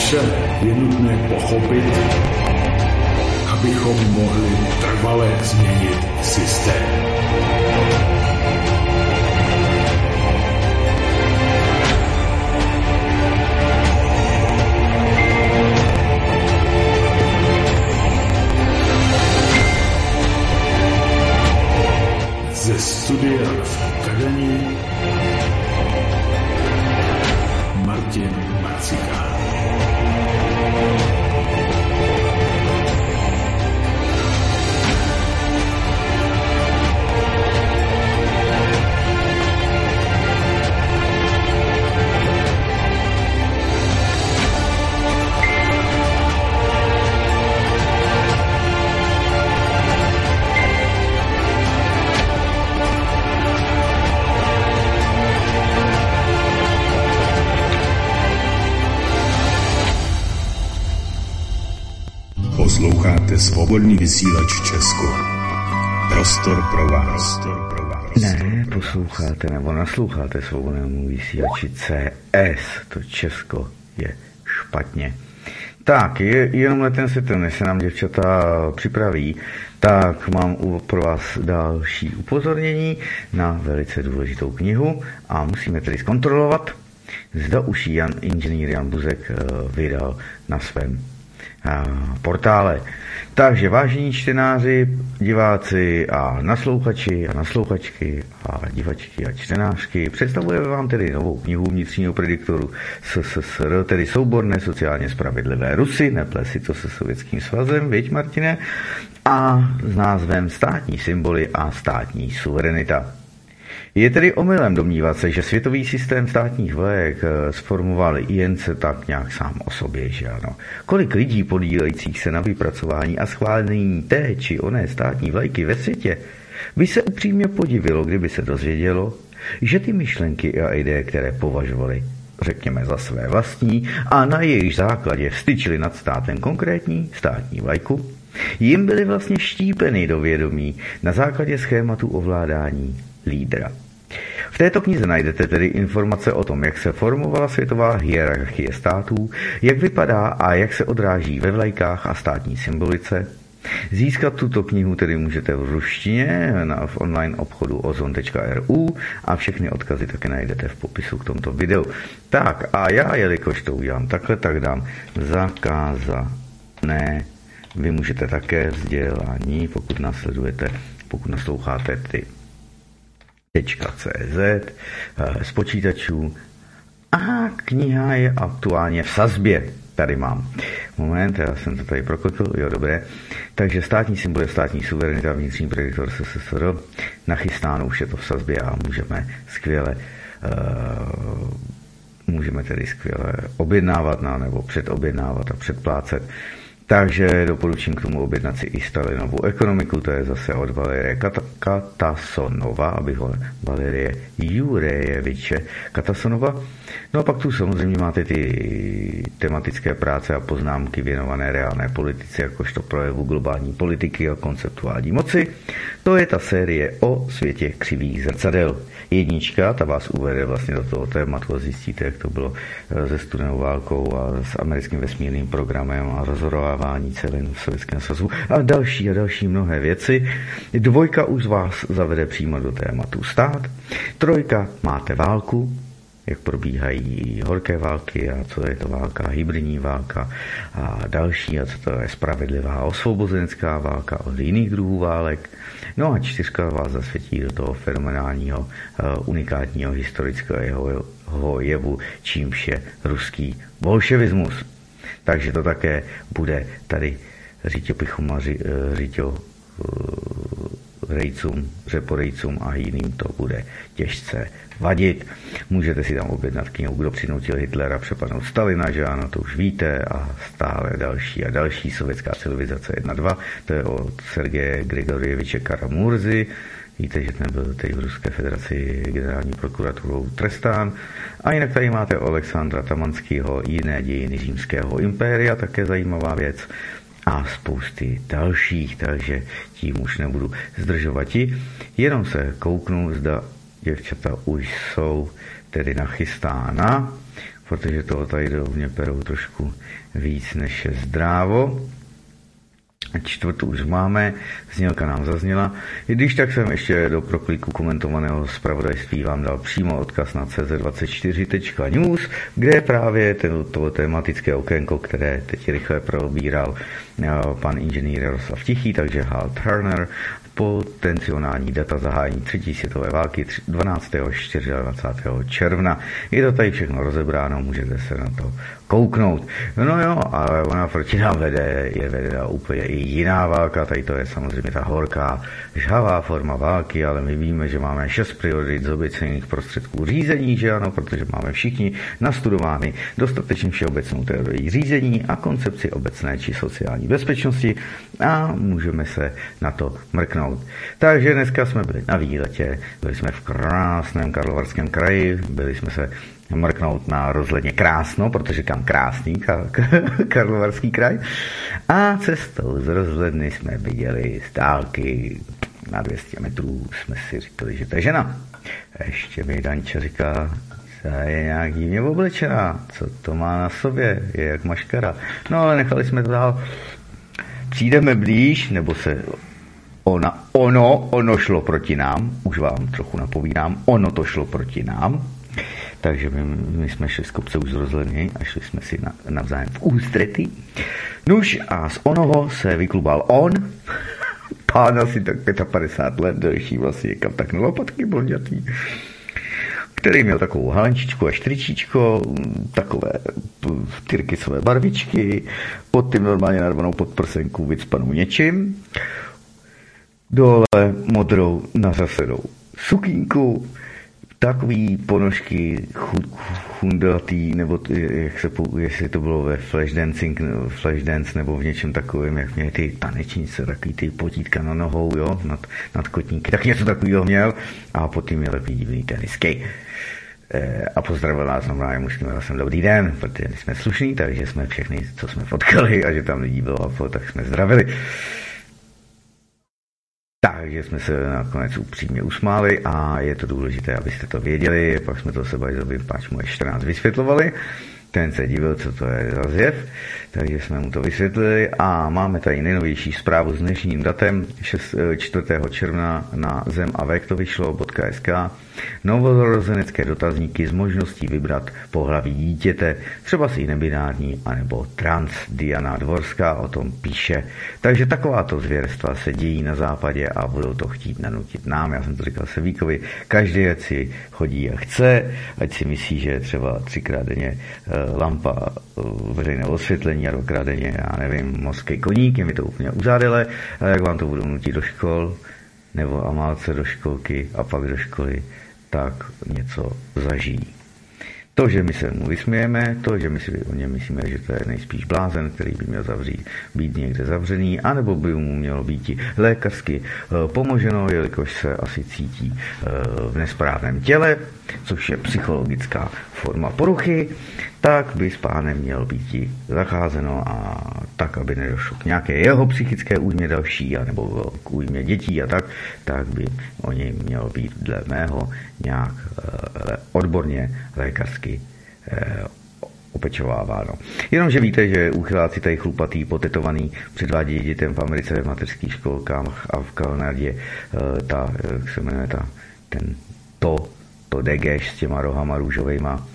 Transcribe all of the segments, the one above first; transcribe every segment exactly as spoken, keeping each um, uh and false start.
vše je nutné pochopit, abychom mohli trvale změnit systém. Ze studia v Kadani Martin Macikán. Posloucháte Svobodný vysílač Česko. Prostor pro vás. Ne, posloucháte nebo nasloucháte Svobodnému vysílači C S. To Česko je špatně. Tak, je, jenom na ten světel, než se nám děvčata připraví, tak mám pro vás další upozornění na velice důležitou knihu a musíme tedy zkontrolovat, zda už Jan, inženýr Jan Buzek vydal na svém portále. Takže vážení čtenáři, diváci a naslouchači a naslouchačky a divačky a čtenářky, představujeme vám tedy novou knihu vnitřního prediktoru S S S R, tedy souborné sociálně spravedlivé Rusy, neple si to se Sovětským svazem, viď Martine, a s názvem Státní symboly a státní suverenita. Je tedy omylem domnívat se, že světový systém státních vlajek sformoval jen se tak nějak sám o sobě, že ano. Kolik lidí podílejících se na vypracování a schválení té či oné státní vlajky ve světě by se upřímně podivilo, kdyby se dozvědělo, že ty myšlenky a ideje, které považovali, řekněme, za své vlastní a na jejich základě vstyčili nad státem konkrétní státní vlajku, jim byly vlastně štípeny do vědomí na základě schématu ovládání lídra. V této knize najdete tedy informace o tom, jak se formovala světová hierarchie států, jak vypadá a jak se odráží ve vlajkách a státní symbolice. Získat tuto knihu tedy můžete v ruštině na, v online obchodu ozon tečka r u a všechny odkazy také najdete v popisu k tomuto videu. Tak a já, jelikož to udělám takhle, tak dám zakázané. Vy můžete také vzdělání, pokud nasledujete, pokud nasloucháte ty .cz z počítačů a kniha je aktuálně v sazbě. Tady mám. Moment, já jsem to tady proklikl, jo, dobré. Takže státní symbol je státní suverenita, vnitřní prediktor S S S R. Nachystáno, už je to v sazbě a můžeme skvěle uh, můžeme tedy skvěle objednávat na, nebo předobjednávat a předplácet. Takže doporučím k tomu objednat si i Stalinovu ekonomiku, to je zase od Valerie Katasonova, abych ho Valerie Jurejeviče Katasonova. No a pak tu samozřejmě máte ty tematické práce a poznámky věnované reálné politice, jakožto projevu globální politiky a konceptuální moci. To je ta série o světě křivých zrcadel. Jednička, ta vás uvede vlastně do toho tématu a zjistíte, jak to bylo se studenou válkou a s americkým vesmírným programem a rozhodování celým v Sovětském svazu a další a další mnohé věci. Dvojka už vás zavede přímo do tématu stát. Trojka, máte válku, jak probíhají horké války a co je to válka, hybridní válka a další a co to je spravedlivá osvobozenská válka od jiných druhů válek. No a čtyřka vás zasvětí do toho fenomenálního, uh, unikátního historického jevu, čímž je ruský bolševismus. Takže to také bude tady Řítě Pichuma, Řítě rejcům, řeporejcům a jiným to bude těžce vadit. Můžete si tam objednat knihu Kdo přinutil Hitlera přepadnout Stalina, že ano, to už víte, a stále další a další. Sovětská civilizace jedna dva, to je od Sergeje Grigorjeviče Karamurzy. Víte, že ten byl teď v Ruské federaci generální prokuraturou trestán. A jinak tady máte Alexandra Tamanského, Jiné dějiny římského impéria, také zajímavá věc. A spousty dalších, takže tím už nebudu zdržovat. Jenom se kouknu, zda děvčata už jsou tedy nachystána. protože toho tady dovně perou trošku víc než je zdrávo. Čtvrtou už máme, znělka nám zazněla. I když tak jsem ještě do proklíku komentovaného zpravodajství vám dal přímo odkaz na C Z dvacet čtyři tečka news, kde je právě to tematické okénko, které teď rychle probíral pan inženýr Jaroslav Tichý, takže Hal Turner, potenciální data zahájení třetí světové války dvanáctého až dvacátého čtvrtého června. Je to tady všechno rozebráno, můžete se na to kouknout. No jo, ale ona proti nám vede, je vedena úplně i jiná válka, tady to je samozřejmě ta horká, žhavá forma války, ale my víme, že máme šest priorit z obecných prostředků řízení, že ano, protože máme všichni nastudovány dostatečně všeobecnou teorii řízení a koncepci obecné či sociální bezpečnosti a můžeme se na to mrknout. Takže dneska jsme byli na výletě, byli jsme v krásném Karlovarském kraji, byli jsme se mrknout na rozhledně Krásno, protože kam krásný Karlovarský kraj. A cestou z rozhledny jsme viděli z dálky na dvě stě metrů, jsme si říkali, že to je žena. Ještě mi Danča říká, že je nějak divně oblečená, co to má na sobě, je jak maškara. No ale nechali jsme to dál. Přijdeme blíž, nebo se ona, ono, ono šlo proti nám, už vám trochu napovídám, ono to šlo proti nám. Takže my, my jsme šli z kopce už z rozhledny a šli jsme si na, navzájem v ústrety. Nuž a z onoho se vyklubal on, pán asi tak padesát pět let, delší vlastně kam tak na lopatky blondětý, který měl takovou halenčičku a štričíčko, takové tyrkysové barvičky, pod tím normálně narvanou podprsenku vycpanou něčím, dole modrou nařasenou sukínku, takový ponožky chundatý, nebo jak se, jestli to bylo ve flash dancing, flash dance, nebo v něčem takovém, jak měli ty tanečnice, takový ty potítka na nohou, jo, nad, nad kotníky, tak něco takového měl a potom měl takový divný tenisky. E, a pozdravil nás normálně mužským hlasem dobrý den, protože jsme slušní, takže jsme všechny, co jsme fotkali a že tam lidí bylo, tak jsme zdravili. Takže jsme se nakonec upřímně usmáli a je to důležité, abyste to věděli, pak jsme to se Bajzovi páč mu čtrnáct vysvětlovali, ten se divil, co to je za zjev, takže jsme mu to vysvětlili a máme tady nejnovější zprávu s dnešním datem čtvrtého června na zem a vek to vyšlo .sk. Novorozenecké dotazníky s možností vybrat pohlaví dítěte, třeba si nebinární anebo trans. Diana Dvorská o tom píše. Takže takováto zvěrstva se dějí na západě a budou to chtít nanutit nám. Já jsem to říkal Sevíkovi, každý ať si chodí jak chce, ať si myslí, že je třeba třikrát denně lampa veřejného osvětlení a dvakrát denně, já nevím, mořský koník, je mi to úplně uzádele, a jak vám to budou nutit do škol, nebo Amálce do školky a pak do školy, tak něco zažijí. To, že my se mu vysmějeme, to, že my si o něm myslíme, že to je nejspíš blázen, který by měl zavřít, být někde zavřený, anebo by mu mělo být lékařsky e, pomoženo, jelikož se asi cítí e, v nesprávném těle, což je psychologická forma poruchy, tak by s pánem měl být zacházeno a tak, aby nedošlo k nějaké jeho psychické újmě další, anebo k újmě dětí a tak, tak by o něj mělo být dle mého nějak e, odborně lékařsky e, opečováváno. Jenomže víte, že úchyláci tady chlupatý, potetovaný, předvádí dětem v Americe v mateřských školkách a v Kanadě e, ta, jak se jmenuje ta, ten to, to degeš s těma rohama růžovejma,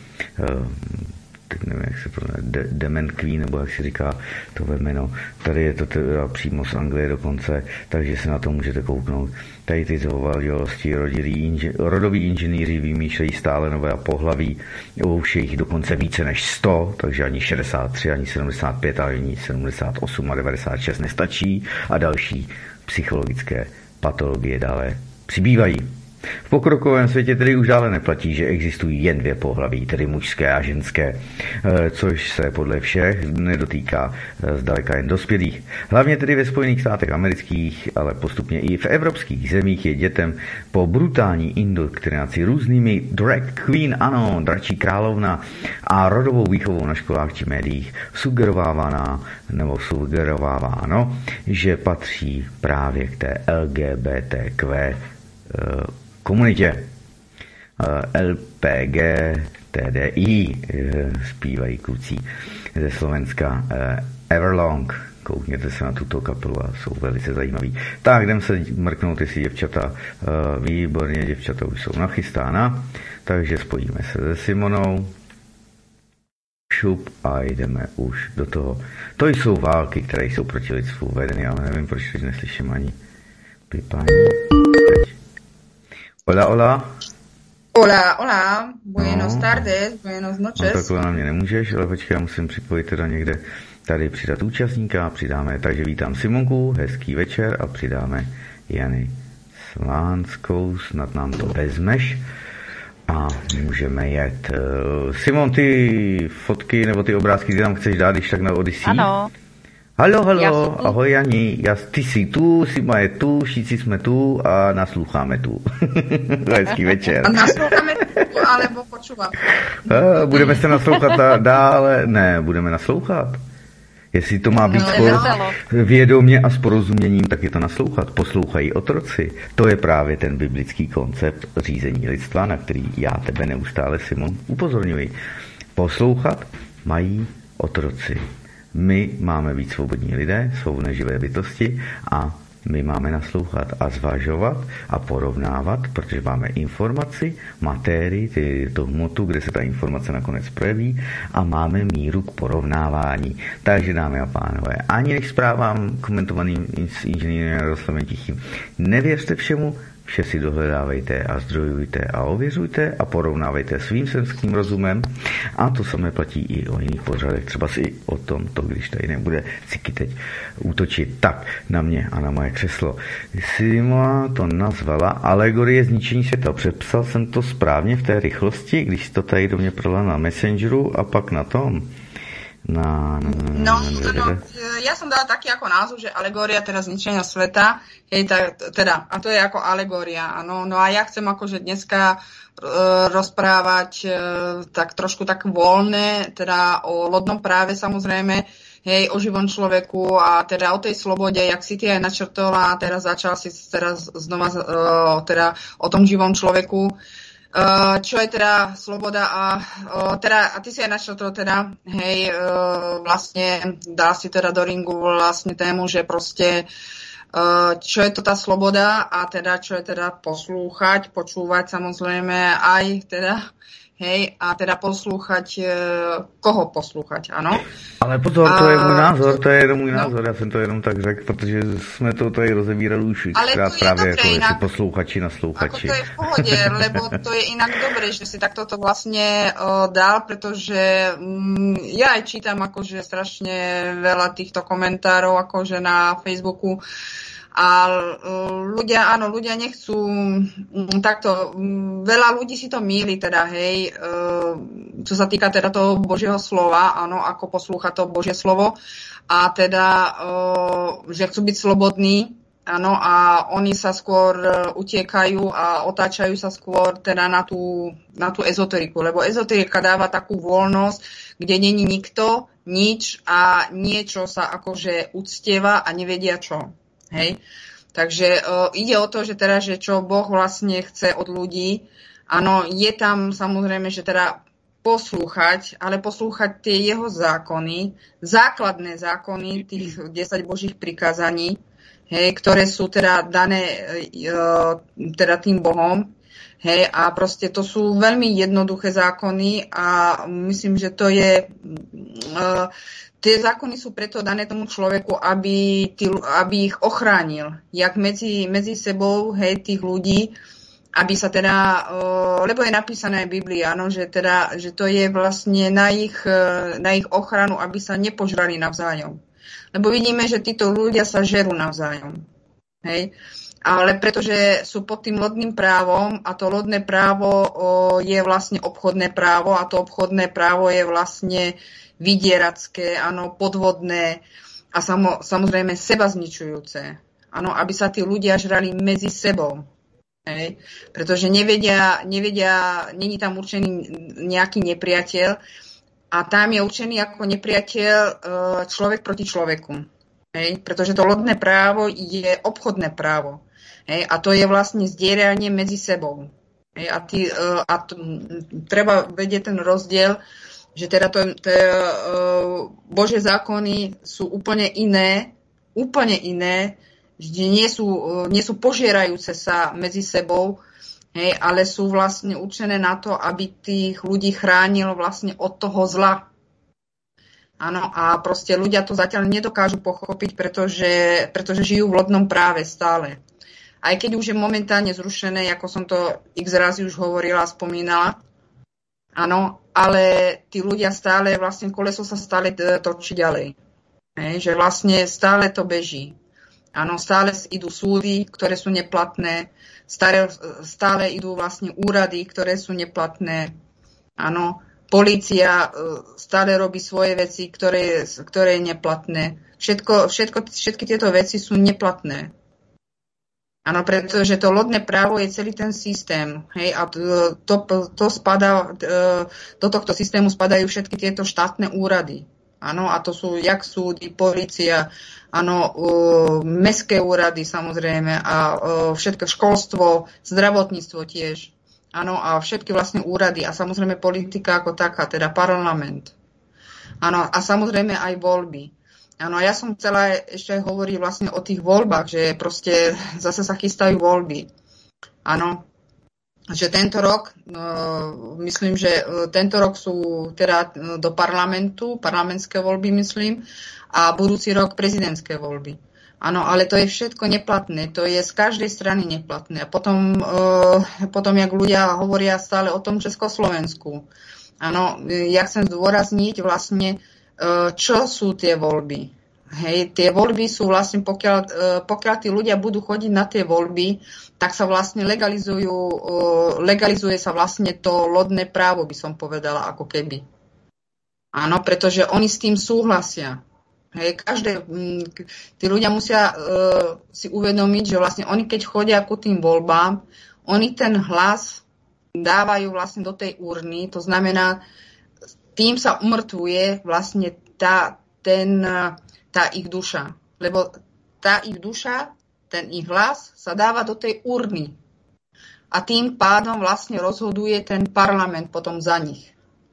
e, teď nevím, jak se to jmenuje, Dement Queen, nebo jak se říká to jméno. Tady je to teda přímo z Anglie dokonce, takže se na to můžete kouknout. Tady ty zovaldělosti inži, rodoví inženýři vymýšlejí stále nové pohlaví, už je jich dokonce více než sto, takže ani šedesát tři, ani sedmdesát pět, ani sedmdesát osm a devadesát šest nestačí a další psychologické patologie dále přibývají. V pokrokovém světě tedy už dále neplatí, že existují jen dvě pohlaví, tedy mužské a ženské, což se podle všech nedotýká zdaleka jen dospělých. Hlavně tedy ve Spojených státech amerických, ale postupně i v evropských zemích je dětem po brutální indoktrinaci různými drag queen, ano, dračí královna a rodovou výchovou na školách či médiích sugerovávána nebo sugerováváno, že patří právě k té L G B T Q komunitě. L P G T D I, zpívají kluci ze Slovenska Everlong. Koukněte se na tuto kapelu a jsou velice zajímaví. Tak, jdem se mrknout, jestli děvčata, výborně, děvčata už jsou nachystána, takže spojíme se se Simonou. Šup a jdeme už do toho. To jsou války, které jsou proti lidstvu vedeny, ale nevím, proč teď neslyším ani pipání. Teď. Hola, hola. Hola, hola. Buenos no. tardes, buenos noches. No, takhle na mě nemůžeš, ale počkej, já musím připojit teda někde tady přidat účastníka, přidáme, takže vítám Simonku, hezký večer a přidáme Jany Slánskou, snad nám to vezmeš a můžeme jet. Simon, ty fotky nebo ty obrázky, ty tam chceš dát, když tak na Odyssey? Ano. Halo, halo, ahoj Jani, já, ty jsi tu, Sima je tu, všichni jsme tu a nasloucháme tu. Hezký večer. A nasloucháme tu, alebo počúvám. Budeme se naslouchat dále? Ne, budeme naslouchat. Jestli to má být no, vědomě a s porozuměním, tak je to naslouchat. Poslouchají otroci. To je právě ten biblický koncept řízení lidstva, na který já tebe neustále, Simon, upozorňuji. Poslouchat mají otroci. My máme být svobodní lidé, svobodné živé bytosti a my máme naslouchat a zvažovat a porovnávat, protože máme informaci, matérii, ty, to hmotu, kde se ta informace nakonec projeví a máme míru k porovnávání. Takže, dámy a pánové, ani než zprávám komentovaným s inženýrem Jaroslavem Tichým, nevěřte všemu, vše si dohledávejte a zdrojujte a ověřujte a porovnávejte svým selským rozumem a to samé platí i o jiných pořadech, třeba si o tom, to když tady nebude Ciky teď útočit tak na mě a na moje křeslo. Sima to nazvala alegorie zničení světa. Přepsal jsem to správně v té rychlosti, když to tady do mě prodala na Messengeru a pak na tom. Na, na, na, no, na, no, ja som dala taký ako názov, že alegória teda zničenia sveta, hej, tá, teda, a to je ako alegória, áno. No a ja chcem akože dneska uh, rozprávať uh, tak trošku tak voľne, teda o lodnom práve samozrejme, hej, o živom človeku a teda o tej slobode, jak si ty aj načrtovala, teraz začal si teraz znova uh, teda o tom živom človeku. Uh, čo je teda sloboda a uh, teda, a ty si aj našlo to teda, hej, uh, vlastne dá si teda do ringu vlastne tému, že proste uh, čo je to tá sloboda a teda čo je teda poslúchať, počúvať samozrejme aj teda, hej, a teda poslúchať, uh, koho poslúchať, áno. Ale pozor, to je můj názor, to je jenom můj no. názor, já jsem to jenom tak řekl, protože jsme to tady rozebírali už xkrát právě jako jestli poslouchači, naslouchači. Ako to je v pohode, lebo to je inak dobré, že si takto to vlastne uh, dal, pretože um, ja aj čítam akože strašne veľa týchto komentárov akože na Facebooku a ľudia, áno, ľudia nechcú takto, veľa ľudí si to mýli teda, hej, čo sa týka teda toho Božieho slova, áno, ako poslúcha to Božie slovo a teda, že chcú byť slobodní, áno, a oni sa skôr utiekajú a otáčajú sa skôr teda na tú, na tú ezoteriku, lebo ezoterika dáva takú voľnosť, kde není nikto, nič a niečo sa akože uctieva a nevedia čo. Hej. Takže uh, ide o to, že teda, že čo Boh vlastne chce od ľudí. Áno, je tam samozrejme, že teda poslúchať, ale poslúchať tie jeho zákony, základné zákony, tých desať Božích prikázaní, hej, ktoré sú teda dané uh, teda tým Bohom. Hej, a proste to sú veľmi jednoduché zákony a myslím, že to je... Uh, Tie zákony sú preto dané tomu človeku, aby, tý, aby ich ochránil, jak medzi, medzi sebou, hej, tých ľudí, aby sa teda, uh, lebo je napísané v Biblii, áno, že teda, že to je vlastne na ich, uh, na ich ochranu, aby sa nepožrali navzájom. Lebo vidíme, že títo ľudia sa žerú navzájom, hej. Ale pretože sú pod tým lodným právom a to lodné právo uh, je vlastne obchodné právo a to obchodné právo je vlastne vydieracké, áno, podvodné a samo, samozrejme seba zničujúce. Áno, aby sa tí ľudia žrali medzi sebou. Hej? Pretože nevedia, nevedia, není tam určený nejaký nepriateľ a tam je určený ako nepriateľ človek proti človeku. Hej? Pretože to lodné právo je obchodné právo. Hej? A to je vlastne zdieranie medzi sebou. Hej, a tí, a t- treba vedieť ten rozdiel, že teda to, to, uh, Božie zákony sú úplne iné, úplne iné, že nie sú, uh, nie sú požierajúce sa medzi sebou, hej, ale sú vlastne určené na to, aby tých ľudí chránil vlastne od toho zla. Áno, a proste ľudia to zatiaľ nedokážu pochopiť, pretože, pretože žijú v lodnom práve stále. Aj keď už je momentálne zrušené, ako som to x razy už hovorila a spomínala, áno, ale tí ľudia stále, vlastne koleso sa stále točí ďalej. Hej, že vlastne stále to beží. Áno, stále idú súdy, ktoré sú neplatné, stále, stále idú vlastne úrady, ktoré sú neplatné. Áno, polícia stále robí svoje veci, ktoré, ktoré je neplatné. Všetko, všetko, všetky tieto veci sú neplatné. Áno, pretože to lodné právo je celý ten systém. Hej, a to, to, to spadá, do tohto systému spadajú všetky tieto štátne úrady. Áno, a to sú jak súdy, polícia, áno, uh, mestské úrady samozrejme a uh, všetko školstvo, zdravotníctvo tiež. Áno, a všetky vlastne úrady a samozrejme politika ako taká, teda parlament. Áno, a samozrejme aj voľby. Áno, ja som chcela ešte aj hovoriť vlastne o tých voľbách, že proste zase sa chystajú voľby. Áno, že tento rok, uh, myslím, že tento rok sú teda do parlamentu, parlamentské voľby, myslím, a budúci rok prezidentské voľby. Áno, ale to je všetko neplatné, to je z každej strany neplatné. A potom, uh, potom jak ľudia hovoria stále o tom Československu. Áno, ja chcem zdôrazniť vlastne, čo sú tie voľby. Hej, tie voľby sú vlastne, pokiaľ, pokiaľ tí ľudia budú chodiť na tie voľby, tak sa vlastne legalizujú, legalizuje sa vlastne to lodné právo, by som povedala, ako keby. Áno, pretože oni s tým súhlasia. Hej, každé, tí ľudia musia uh, si uvedomiť, že vlastne oni, keď chodia ku tým voľbám, oni ten hlas dávajú vlastne do tej urny, to znamená, tým sa umrtvuje vlastne tá, ten, tá ich duša. Lebo tá ich duša, ten ich hlas sa dáva do tej urny. A tým pádom vlastne rozhoduje ten parlament potom za nich.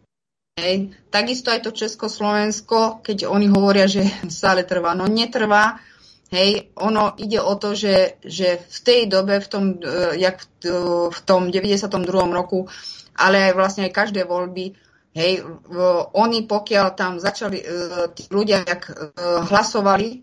Hej. Takisto aj to Československo, keď oni hovoria, že stále trvá. No netrvá. Hej, ono ide o to, že, že v tej dobe, v tom, jak v tom deväťdesiatom druhom roku, ale aj vlastne aj každé voľby, hej, oni pokiaľ tam začali, tí ľudia jak hlasovali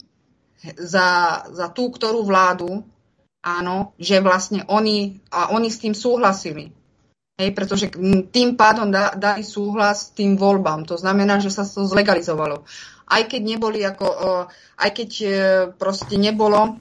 za, za tú, ktorú vládu, áno, že vlastne oni, a oni s tým súhlasili. Hej, pretože tým pádom dali súhlas tým voľbám. To znamená, že sa to zlegalizovalo. Aj keď neboli ako, aj keď proste nebolo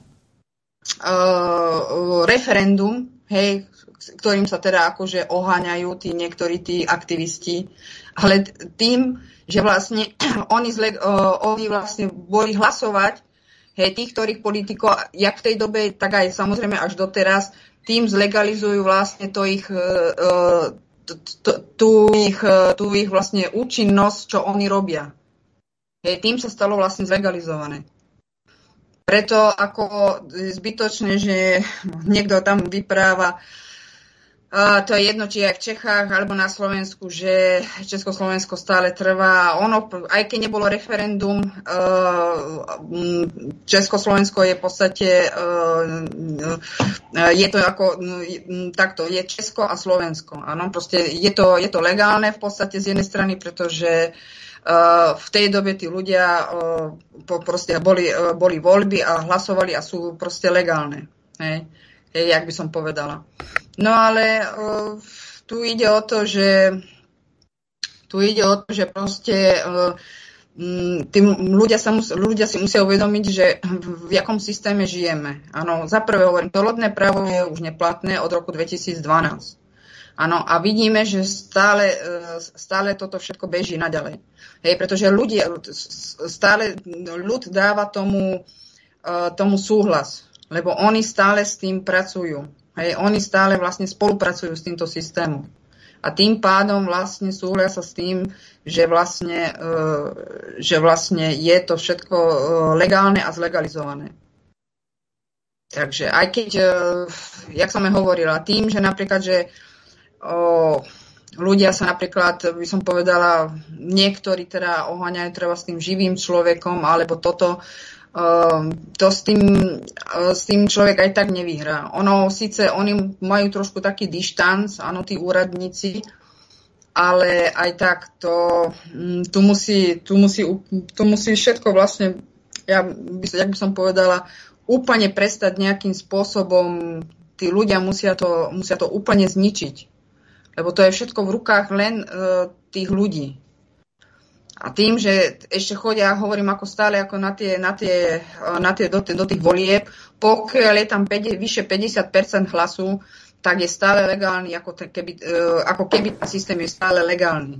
uh, referendum, hej, ktorým sa teda akože oháňajú tí niektorí tí aktivisti, ale tým, že vlastne oni, zle, uh, oni vlastne boli hlasovať, hej, tých, ktorých politikov, jak v tej dobe, tak aj samozrejme až doteraz, tým zlegalizujú vlastne to ich, uh, tú ich, tú ich vlastne účinnosť, čo oni robia. Hej, tým sa stalo vlastne zlegalizované. Preto ako zbytočné, že niekto tam vypráva, a to je jedno, či aj v Čechách alebo na Slovensku, že Československo stále trvá. Ono, aj keď nebolo referendum, Československo je v podstate, je to ako takto, je Česko a Slovensko. Áno, proste je to, je to legálne v podstate z jednej strany, pretože v tej dobe tí ľudia proste boli, boli voľby a hlasovali a sú proste legálne. Hej, hej, jak by som povedala. No ale tu ide o to, že tu ide o to, že proste tí ľudia, sa mus, ľudia si musia uvedomiť, že v, v jakom systéme žijeme. Áno, za prvé hovorím, to lodné právo je už neplatné od roku dvetisícdvanásť. Áno, a vidíme, že stále, stále toto všetko beží naďalej. Hej, pretože ľudia, stále ľud dáva tomu, tomu súhlas, lebo oni stále s tým pracujú. Hej, oni stále vlastne spolupracujú s týmto systémom. A tým pádom vlastne súhlasia s tým, že vlastne, že vlastne je to všetko legálne a zlegalizované. Takže aj keď, jak som aj hovorila, tým, že napríklad, že o, ľudia sa napríklad, by som povedala, niektorí teda oháňajú treba s tým živým človekom, alebo toto, Uh, to s tým, uh, s tým človek aj tak nevyhrá. Ono síce, oni majú trošku taký dištanc, áno, tí úradníci, ale aj tak to, um, tu, musí, tu, musí, tu musí všetko vlastne, ja by, jak by som povedala, úplne prestať nejakým spôsobom, tí ľudia musia to, musia to úplne zničiť. Lebo to je všetko v rukách len uh, tých ľudí. A tým, že ešte chodia, hovorím ako stále, ako na tie, na tie, na tie do, do tých volieb, pokiaľ je tam päť, vyše päťdesiat percent hlasu, tak je stále legálny, ako, ten, keby, ako keby ten systém je stále legálny.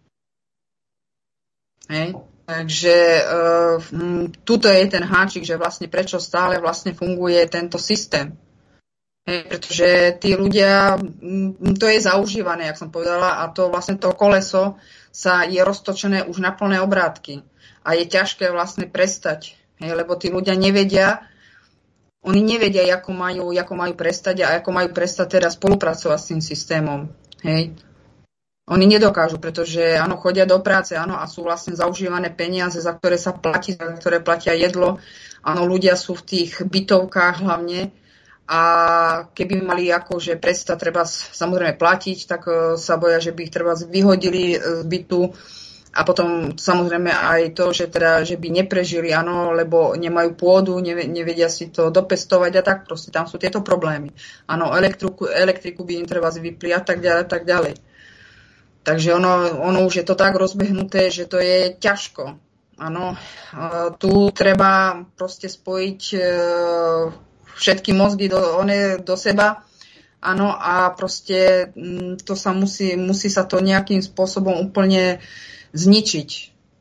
Hej. Takže uh, tuto je ten háčik, že vlastne prečo stále vlastne funguje tento systém. Hej, pretože tí ľudia, to je zaužívané, jak som povedala, a to vlastne to koleso sa je roztočené už na plné obrátky. A je ťažké vlastne prestať, hej, lebo tí ľudia nevedia, oni nevedia, ako majú, ako majú prestať a ako majú prestať teda spolupracovať s tým systémom. Hej. Oni nedokážu, pretože áno, chodia do práce, áno, a sú vlastne zaužívané peniaze, za ktoré sa platí, za ktoré platia jedlo. Áno, ľudia sú v tých bytovkách hlavne. A keby mali akože prestať treba samozrejme platiť, tak sa boja, že by ich treba vyhodili z bytu. A potom samozrejme aj to, že, teda, že by neprežili, áno, lebo nemajú pôdu, nevedia si to dopestovať a tak. Proste tam sú tieto problémy. Áno, elektriku, elektriku by im treba vypli a tak ďalej, tak ďalej. Takže ono, ono už je to tak rozbehnuté, že to je ťažko. Áno, tu treba proste spojiť všetky mozgy do, one, do seba, áno, a proste to sa musí, musí sa to nejakým spôsobom úplne zničiť.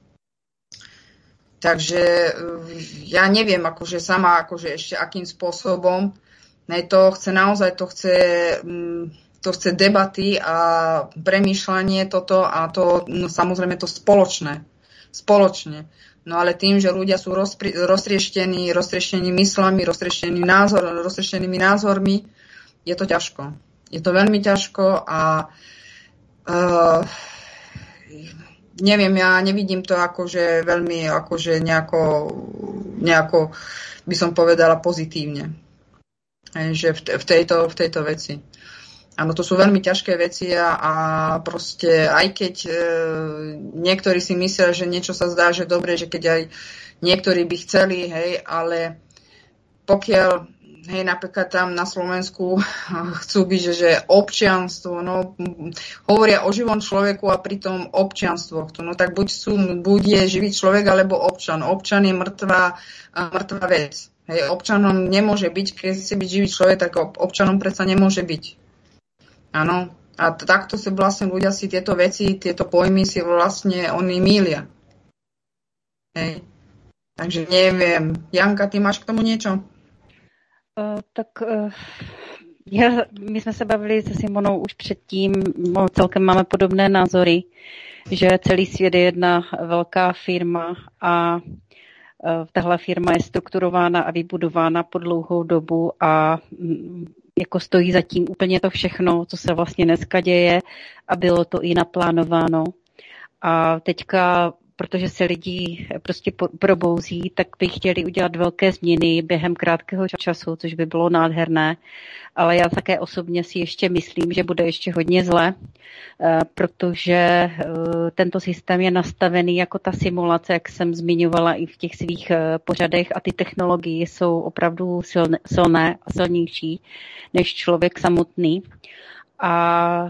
Takže ja neviem, akože sama, akože ešte akým spôsobom, ne, to chce naozaj, to chce, to chce debaty a premýšľanie toto a to, no, samozrejme to spoločné, spoločne. No ale tým, že ľudia sú rozpri- roztrieštení, roztrieštení myslami, roztrieštení názor, roztrieštenými názormi, je to ťažko. Je to veľmi ťažko a uh, neviem, ja nevidím to akože veľmi, akože nejako, nejako by som povedala pozitívne. Že v, v, tejto, v tejto veci. Áno, to sú veľmi ťažké veci a, a proste aj keď e, niektorí si myslia, že niečo sa zdá, že dobre, že keď aj niektorí by chceli, hej, ale pokiaľ, hej, napríklad tam na Slovensku chcú byť, že, že občianstvo, no, hovoria o živom človeku a pritom občianstvo chcú, no tak buď, sú, buď je živý človek, alebo občan. Občan je mŕtvá, mŕtvá vec. Hej, občanom nemôže byť, keď chce byť živý človek, tak občanom predsa nemôže byť. Áno, a takto si vlastne ľudia si tieto veci, tieto pojmy si vlastne oni mýlia. Hej. Takže neviem. Janka, ty máš k tomu niečo? Uh, tak uh, ja, my jsme se bavili se Simonou už předtím, no, celkem máme podobné názory, že celý svět je jedna velká firma a uh, tahle firma je strukturována a vybudována po dlouhou dobu a um, jako stojí za tím úplně to všechno, co se vlastně dneska děje a bylo to i naplánováno. A teďka, protože se lidi prostě probouzí, tak by chtěli udělat velké změny během krátkého času, což by bylo nádherné. Ale já také osobně si ještě myslím, že bude ještě hodně zle, protože tento systém je nastavený jako ta simulace, jak jsem zmiňovala i v těch svých pořadech, a ty technologie jsou opravdu silné, silné a silnější než člověk samotný. A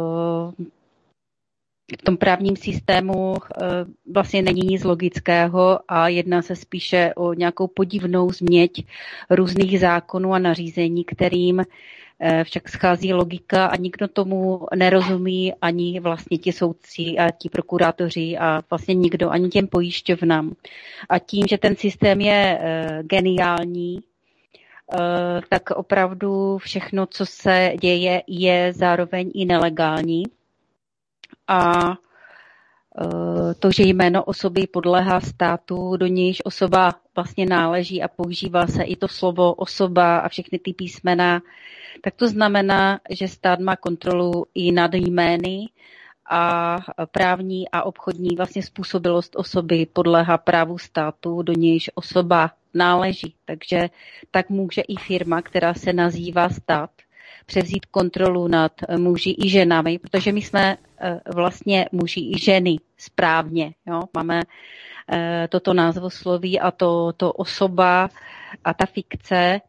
v tom právním systému vlastně není nic logického a jedná se spíše o nějakou podivnou změť různých zákonů a nařízení, kterým však schází logika a nikdo tomu nerozumí, ani vlastně ti soudci a ti prokurátoři a vlastně nikdo, ani těm pojišťovnám. A tím, že ten systém je geniální, tak opravdu všechno, co se děje, je zároveň i nelegální. A to, že jméno osoby podléhá státu, do nějž osoba vlastně náleží a používá se i to slovo osoba a všechny ty písmena, tak to znamená, že stát má kontrolu i nad jmény a právní a obchodní vlastně způsobilost osoby podléhá právu státu, do nějž osoba náleží. Takže tak může i firma, která se nazývá stát, převzít kontrolu nad muži i ženami, protože my jsme vlastně muži i ženy správně. Jo? Máme toto názvosloví a to, to osoba a ta fikce,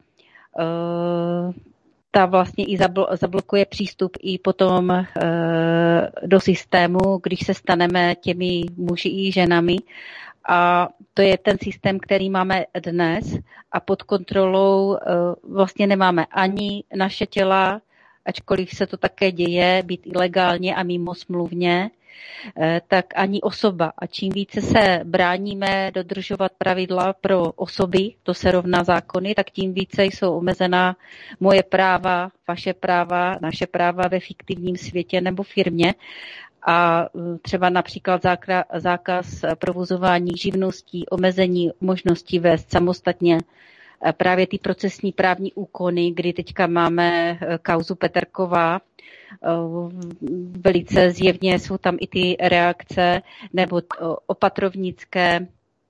ta vlastně i zablokuje přístup i potom do systému, když se staneme těmi muži i ženami. A to je ten systém, který máme dnes a pod kontrolou vlastně nemáme ani naše těla, ačkoliv se to také děje, být ilegálně a mimo smluvně, tak ani osoba. A čím více se bráníme dodržovat pravidla pro osoby, to se rovná zákony, tak tím více jsou omezená moje práva, vaše práva, naše práva ve fiktivním světě nebo firmě. A třeba například zákaz provozování živností, omezení možností vést samostatně právě ty procesní právní úkony, kdy teďka máme kauzu Peterková, velice zjevně jsou tam i ty reakce nebo opatrovnické,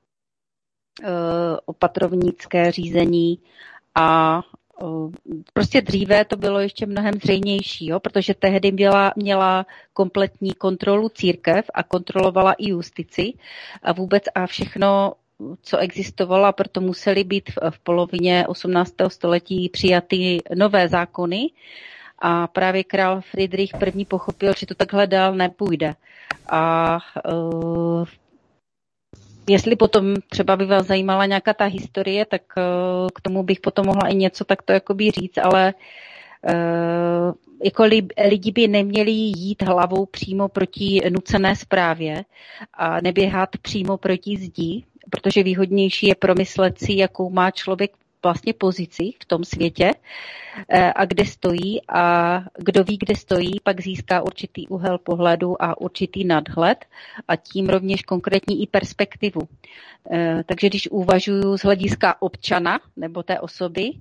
opatrovnické řízení a prostě dříve to bylo ještě mnohem zřejmější, jo, protože tehdy měla, měla kompletní kontrolu církev a kontrolovala i justici a vůbec a všechno, co existovalo, a proto musely být v, v polovině osmnáctého století přijaty nové zákony a právě král Friedrich I. pochopil, že to takhle dál nepůjde. A uh, jestli potom třeba by vás zajímala nějaká ta historie, tak uh, k tomu bych potom mohla i něco takto jakoby říct, ale uh, jako li, lidi by neměli jít hlavou přímo proti nucené správě a neběhat přímo proti zdi, protože výhodnější je promyslet si, jakou má člověk vlastně pozici v tom světě a kde stojí a kdo ví, kde stojí, pak získá určitý úhel pohledu a určitý nadhled a tím rovněž konkrétní i perspektivu. Takže když uvažuji z hlediska občana nebo té osoby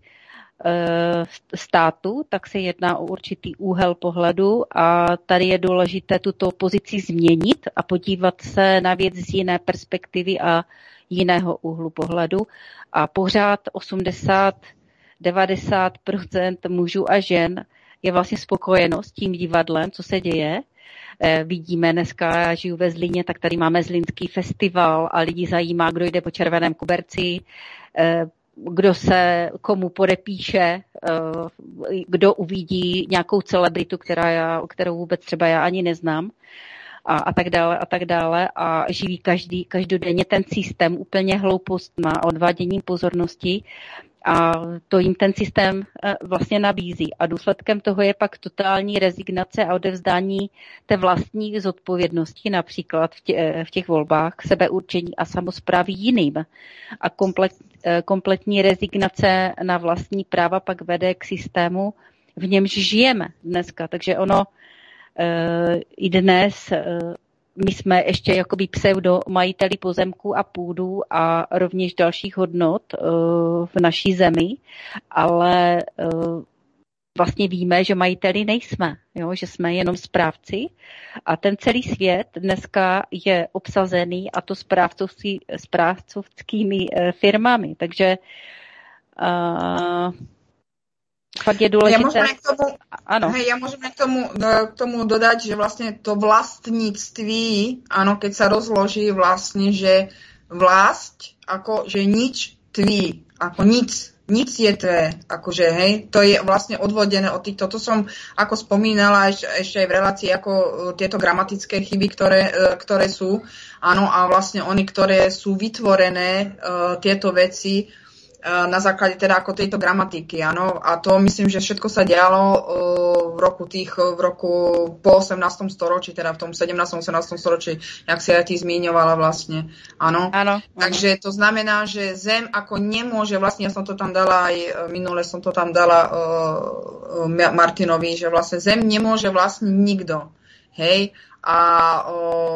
státu, tak se jedná o určitý úhel pohledu a tady je důležité tuto pozici změnit a podívat se na věc z jiné perspektivy a jiného úhlu pohledu a pořád osmdesát až devadesát procent mužů a žen je vlastně spokojeno s tím divadlem, co se děje. E, vidíme dneska, já žiju ve Zlíně, tak tady máme Zlínský festival a lidi zajímá, kdo jde po červeném koberci, e, kdo se komu podepíše, e, kdo uvidí nějakou celebritu, která já, kterou vůbec třeba já ani neznám. A, a tak dále a tak dále a živí každý, každodenně ten systém úplně hloupostma a odváděním pozornosti a to jim ten systém vlastně nabízí. A důsledkem toho je pak totální rezignace a odevzdání té vlastní zodpovědnosti, například v, tě, v těch volbách, sebeurčení a samosprávy jiným. A komplet, kompletní rezignace na vlastní práva pak vede k systému, v němž žijeme dneska. Takže ono i dnes my jsme ještě jakoby pseudo majiteli pozemků a půdu a rovněž dalších hodnot v naší zemi, ale vlastně víme, že majiteli nejsme, jo? Že jsme jenom správci a ten celý svět dneska je obsazený a to správcovskými firmami, takže uh, fakt je důležité. Ja môžem k tomu, áno. Hej, ja môžem k tomu, k tomu dodať, že vlastne to vlastníctví, áno, keď sa rozloží vlastne, že vlast, ako, že nič tví, ako nic, nic je tvé, akože, hej, to je vlastne odvodené od týchto, to som ako spomínala ešte, ešte aj v relácii, ako tieto gramatické chyby, ktoré, ktoré sú, áno, a vlastne oni, ktoré sú vytvorené, tieto veci, na základe teda ako tejto gramatiky, áno. A to myslím, že všetko sa dialo uh, v roku tých, v roku po osemnástom storočí, teda v tom sedemnástom osemnástom storočí, jak si aj ty zmiňovala vlastne, áno. Áno. Takže to znamená, že Zem ako nemôže, vlastne ja som to tam dala aj, minule som to tam dala uh, Martinovi, že vlastne Zem nemôže vlastniť nikto. hej, a, o,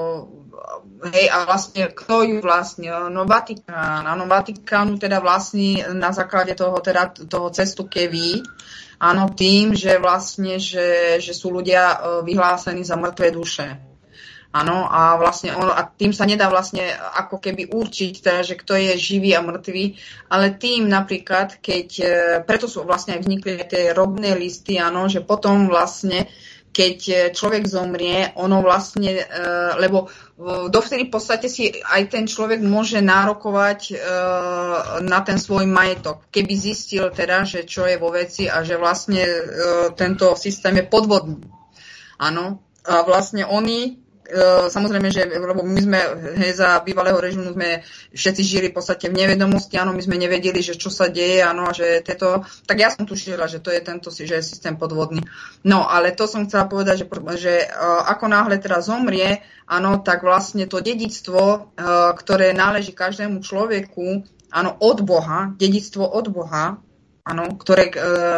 hej, a vlastne kto ju vlastní? No Vatikán, áno, Vatikánu teda vlastní na základe toho, teda, toho cestu Keví, áno, tým, že vlastne, že, že sú ľudia vyhlásení za mŕtve duše. Áno, a vlastne on, a tým sa nedá vlastne ako keby určiť, teda, že kto je živý a mŕtvý, ale tým napríklad, keď, preto sú vlastne aj vznikli tie rodné listy, áno, že potom vlastne, keď človek zomrie, ono vlastne, lebo dovtedy v podstate si aj ten človek môže nárokovať na ten svoj majetok, keby zistil teda, že čo je vo veci a že vlastne tento systém je podvodný. Áno, a vlastne oni samozrejme, že lebo my sme hej, za bývalého režimu sme všetci žili v podstate v nevedomosti, áno, my sme nevedeli, že čo sa deje, áno, a že tieto, tak ja som tušila, že to je tento, že je systém podvodný. No, ale to som chcela povedať, že, že ako náhle teraz zomrie, áno, tak vlastne to dedičstvo, ktoré náleží každému človeku, áno, od Boha, dedičstvo od Boha, áno, ktoré,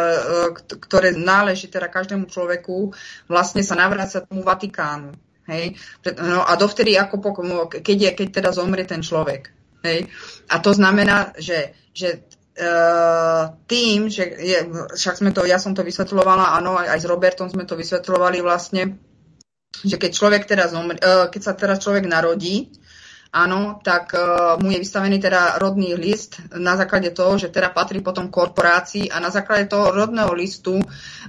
ktoré náleží teda každému človeku, vlastne sa navráca tomu Vatikánu. Hej. No a dovtedy, ako po, keď, je, keď teda zomrie ten človek. Hej. A to znamená, že, že uh, tým, že je, však sme to, ja som to vysvetľovala, áno, aj, aj s Robertom sme to vysvetľovali vlastne, že keď človek teda zomrie, uh, keď sa teraz človek narodí, áno, tak uh, mu je vystavený teda rodný list na základe toho, že teda patrí potom korporácii a na základe toho rodného listu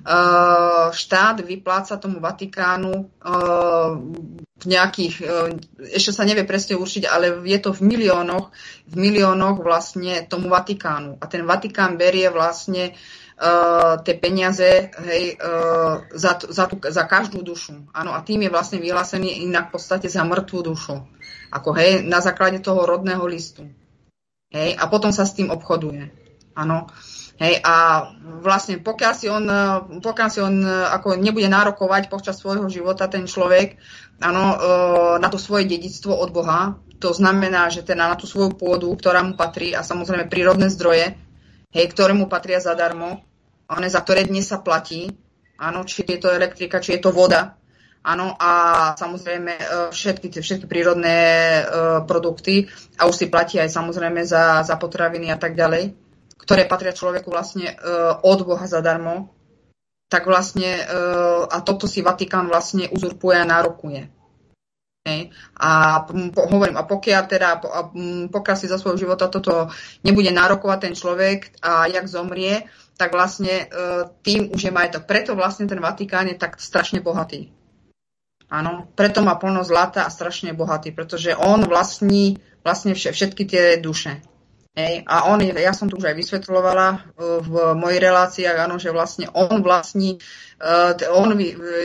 uh, štát vypláca tomu Vatikánu uh, v nejakých, uh, ešte sa nevie presne určiť, ale je to v miliónoch, v miliónoch vlastne tomu Vatikánu. A ten Vatikán berie vlastne Uh, tie peniaze, hej, uh, za, za, tú, za každú dušu. Áno, a tým je vlastne vyhlásený inak v podstate za mŕtvú dušu. Ako, hej, na základe toho rodného listu. Hej, a potom sa s tým obchoduje. Áno. Hej, a vlastne pokiaľ si on, pokiaľ si on ako nebude nárokovať počas svojho života ten človek, áno, uh, na to svoje dedičstvo od Boha, to znamená, že teda na tú svoju pôdu, ktorá mu patrí, a samozrejme prírodné zdroje, hej, ktoré mu patria zadarmo, one, za ktoré dnes sa platí, áno, či je to elektrika, či je to voda, áno, a samozrejme všetky tie všetky prírodné uh, produkty, a už si platí aj samozrejme za, za potraviny a tak ďalej, ktoré patria človeku vlastne uh, od Boha zadarmo, tak vlastne, uh, a toto si Vatikán vlastne uzurpuje a nárokuje. Hej. A po, hovorím, a pokiaľ teda, po, a pokiaľ si za svojho života toto nebude nárokovať ten človek a jak zomrie, tak vlastne e, tým už je majetok. Preto vlastne ten Vatikán je tak strašne bohatý. Áno, preto má plno zlata a strašne bohatý, pretože on vlastní vlastne všetky tie duše. Hej. A on, ja som tu už aj vysvetľovala e, v mojich reláciách, áno, že vlastne on vlastní On,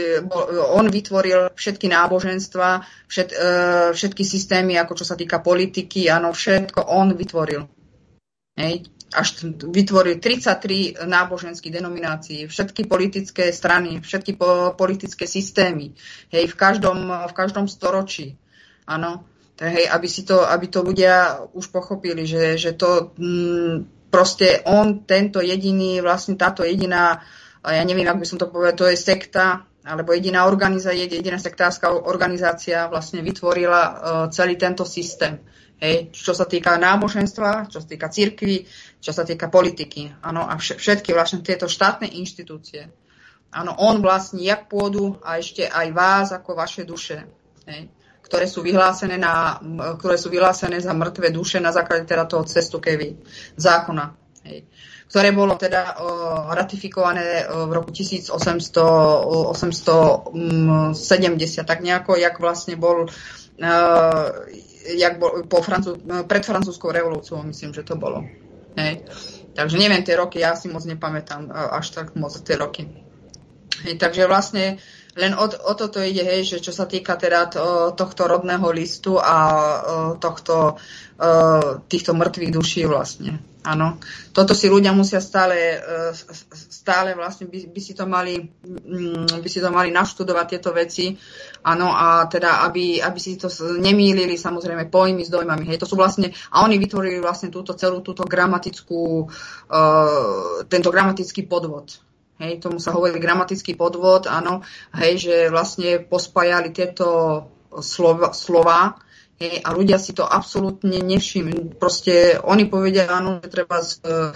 on vytvoril všetky náboženstva, všet, všetky systémy, ako čo sa týka politiky, áno, všetko on vytvoril. Hej. Až vytvoril tridsaťtri náboženských denominácií, všetky politické strany, všetky po, politické systémy, hej, v každom, v každom storočí. Áno. Hej, aby, si to, aby to ľudia už pochopili, že, že to m, proste on, tento jediný, vlastne táto jediná, ja neviem, ak by som to povedal, to je sekta, alebo jediná organizácia, jediná sektárska organizácia vlastne vytvorila uh, celý tento systém. Hej, čo sa týka náboženstva, čo sa týka cirkvi, čo sa týka politiky. Áno, a všetky vlastne tieto štátne inštitúcie. Áno, on vlastní jak pôdu a ešte aj vás ako vaše duše. Hej, ktoré sú vyhlásené na, ktoré sú vyhlásené za mŕtve duše na základe teda toho cestu Keví, zákona. Hej, ktoré bolo teda uh, ratifikované uh, v roku tisíc osemstosedemdesiat, tak nejako, jak vlastne bol, uh, jak bol po Francú, pred francúzskou revolúciou, myslím, že to bolo. Hej. Takže neviem tie roky, ja si moc nepamätám uh, až tak moc tie roky. Hej, takže vlastne len o, o toto ide, hej, že čo sa týka teda to, tohto rodného listu a uh, tohto, uh, týchto mŕtvych duší vlastne. Áno. Toto si ľudia musia stále, stále vlastne by, by si to mali, by si to mali naštudovať tieto veci. Áno, a teda, aby, aby si to nemýlili samozrejme pojmy s dojmami. Hej, to sú vlastne, a oni vytvorili vlastne túto celú túto gramatickú, uh, tento gramatický podvod. Hej, tomu sa hovorí gramatický podvod, áno, hej, že vlastne pospájali tieto slova, slova hej, a ľudia si to absolútne nevšimli. Proste oni povedia, áno, že treba, z, uh,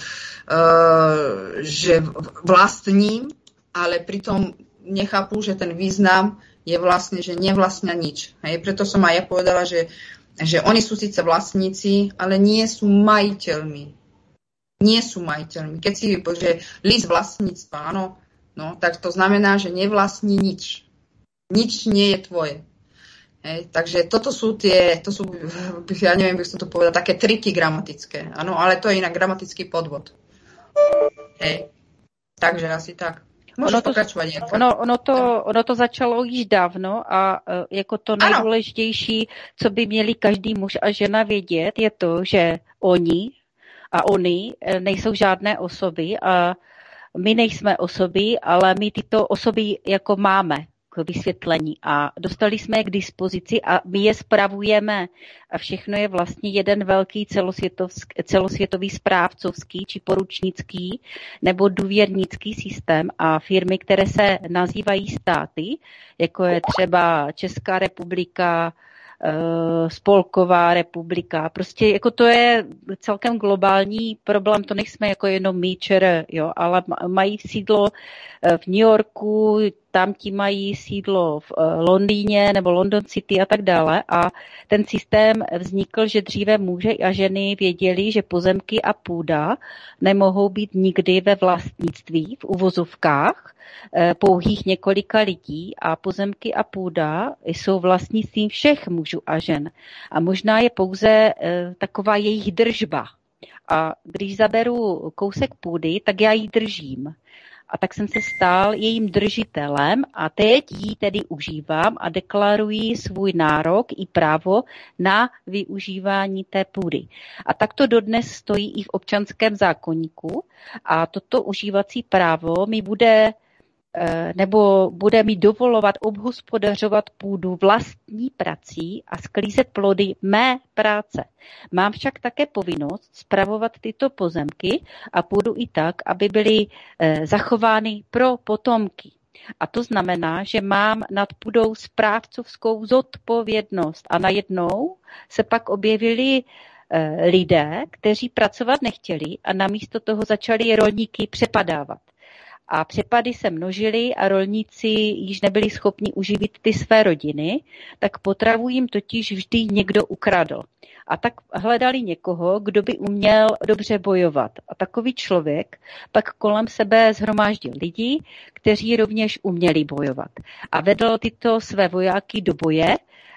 že vlastním, ale pritom nechápu, že ten význam je vlastne, že nevlastnia nič. Hej, preto som aj ja povedala, že, že oni sú síce vlastníci, ale nie sú majiteľmi. Nie sú majiteľmi. Keď si že list vlastníctva, áno, no, tak to znamená, že nevlastní nič. Nič nie je tvoje. Hej, takže toto sú tie, to sú, ja neviem, by som to povedal, také triky gramatické. Áno, ale to je inak gramatický podvod. Hej, takže asi tak. Ono to, ono, ono, to, ono to začalo již dávno a uh, jako to nejdůležitější, co by měli každý muž a žena vědět, je to, že oni a oni nejsou žádné osoby a my nejsme osoby, ale my tyto osoby jako máme k vysvětlení a dostali jsme je k dispozici a my je spravujeme a všechno je vlastně jeden velký celosvětový správcovský či poručnický nebo důvěrnický systém a firmy, které se nazývají státy, jako je třeba Česká republika, Spolková republika. Prostě jako to je celkem globální problém, to nejsme jako jenom my, čer, jo, ale mají sídlo v New Yorku, tam ti mají sídlo v Londýně nebo London City a tak dále a ten systém vznikl, že dříve muže a ženy věděli, že pozemky a půda nemohou být nikdy ve vlastnictví v uvozovkách pouhých několika lidí a pozemky a půda jsou vlastnictvím všech mužů a žen. A možná je pouze taková jejich držba. A když zaberu kousek půdy, tak já ji držím. A tak jsem se stal jejím držitelem a teď ji tedy užívám a deklaruji svůj nárok i právo na využívání té půdy. A tak to dodnes stojí i v občanském zákoníku a toto užívací právo mi bude nebo bude mi dovolovat obhospodařovat půdu vlastní prací a sklízet plody mé práce. Mám však také povinnost spravovat tyto pozemky a půdu i tak, aby byly zachovány pro potomky. A to znamená, že mám nad půdou správcovskou zodpovědnost. A najednou se pak objevili lidé, kteří pracovat nechtěli a namísto toho začali rolníky přepadávat. A přepady se množily a rolníci již nebyli schopni uživit ty své rodiny, tak potravu jim totiž vždy někdo ukradl. A tak hledali někoho, kdo by uměl dobře bojovat. A takový člověk pak kolem sebe shromáždil lidi, kteří rovněž uměli bojovat. A vedl tyto své vojáky do boje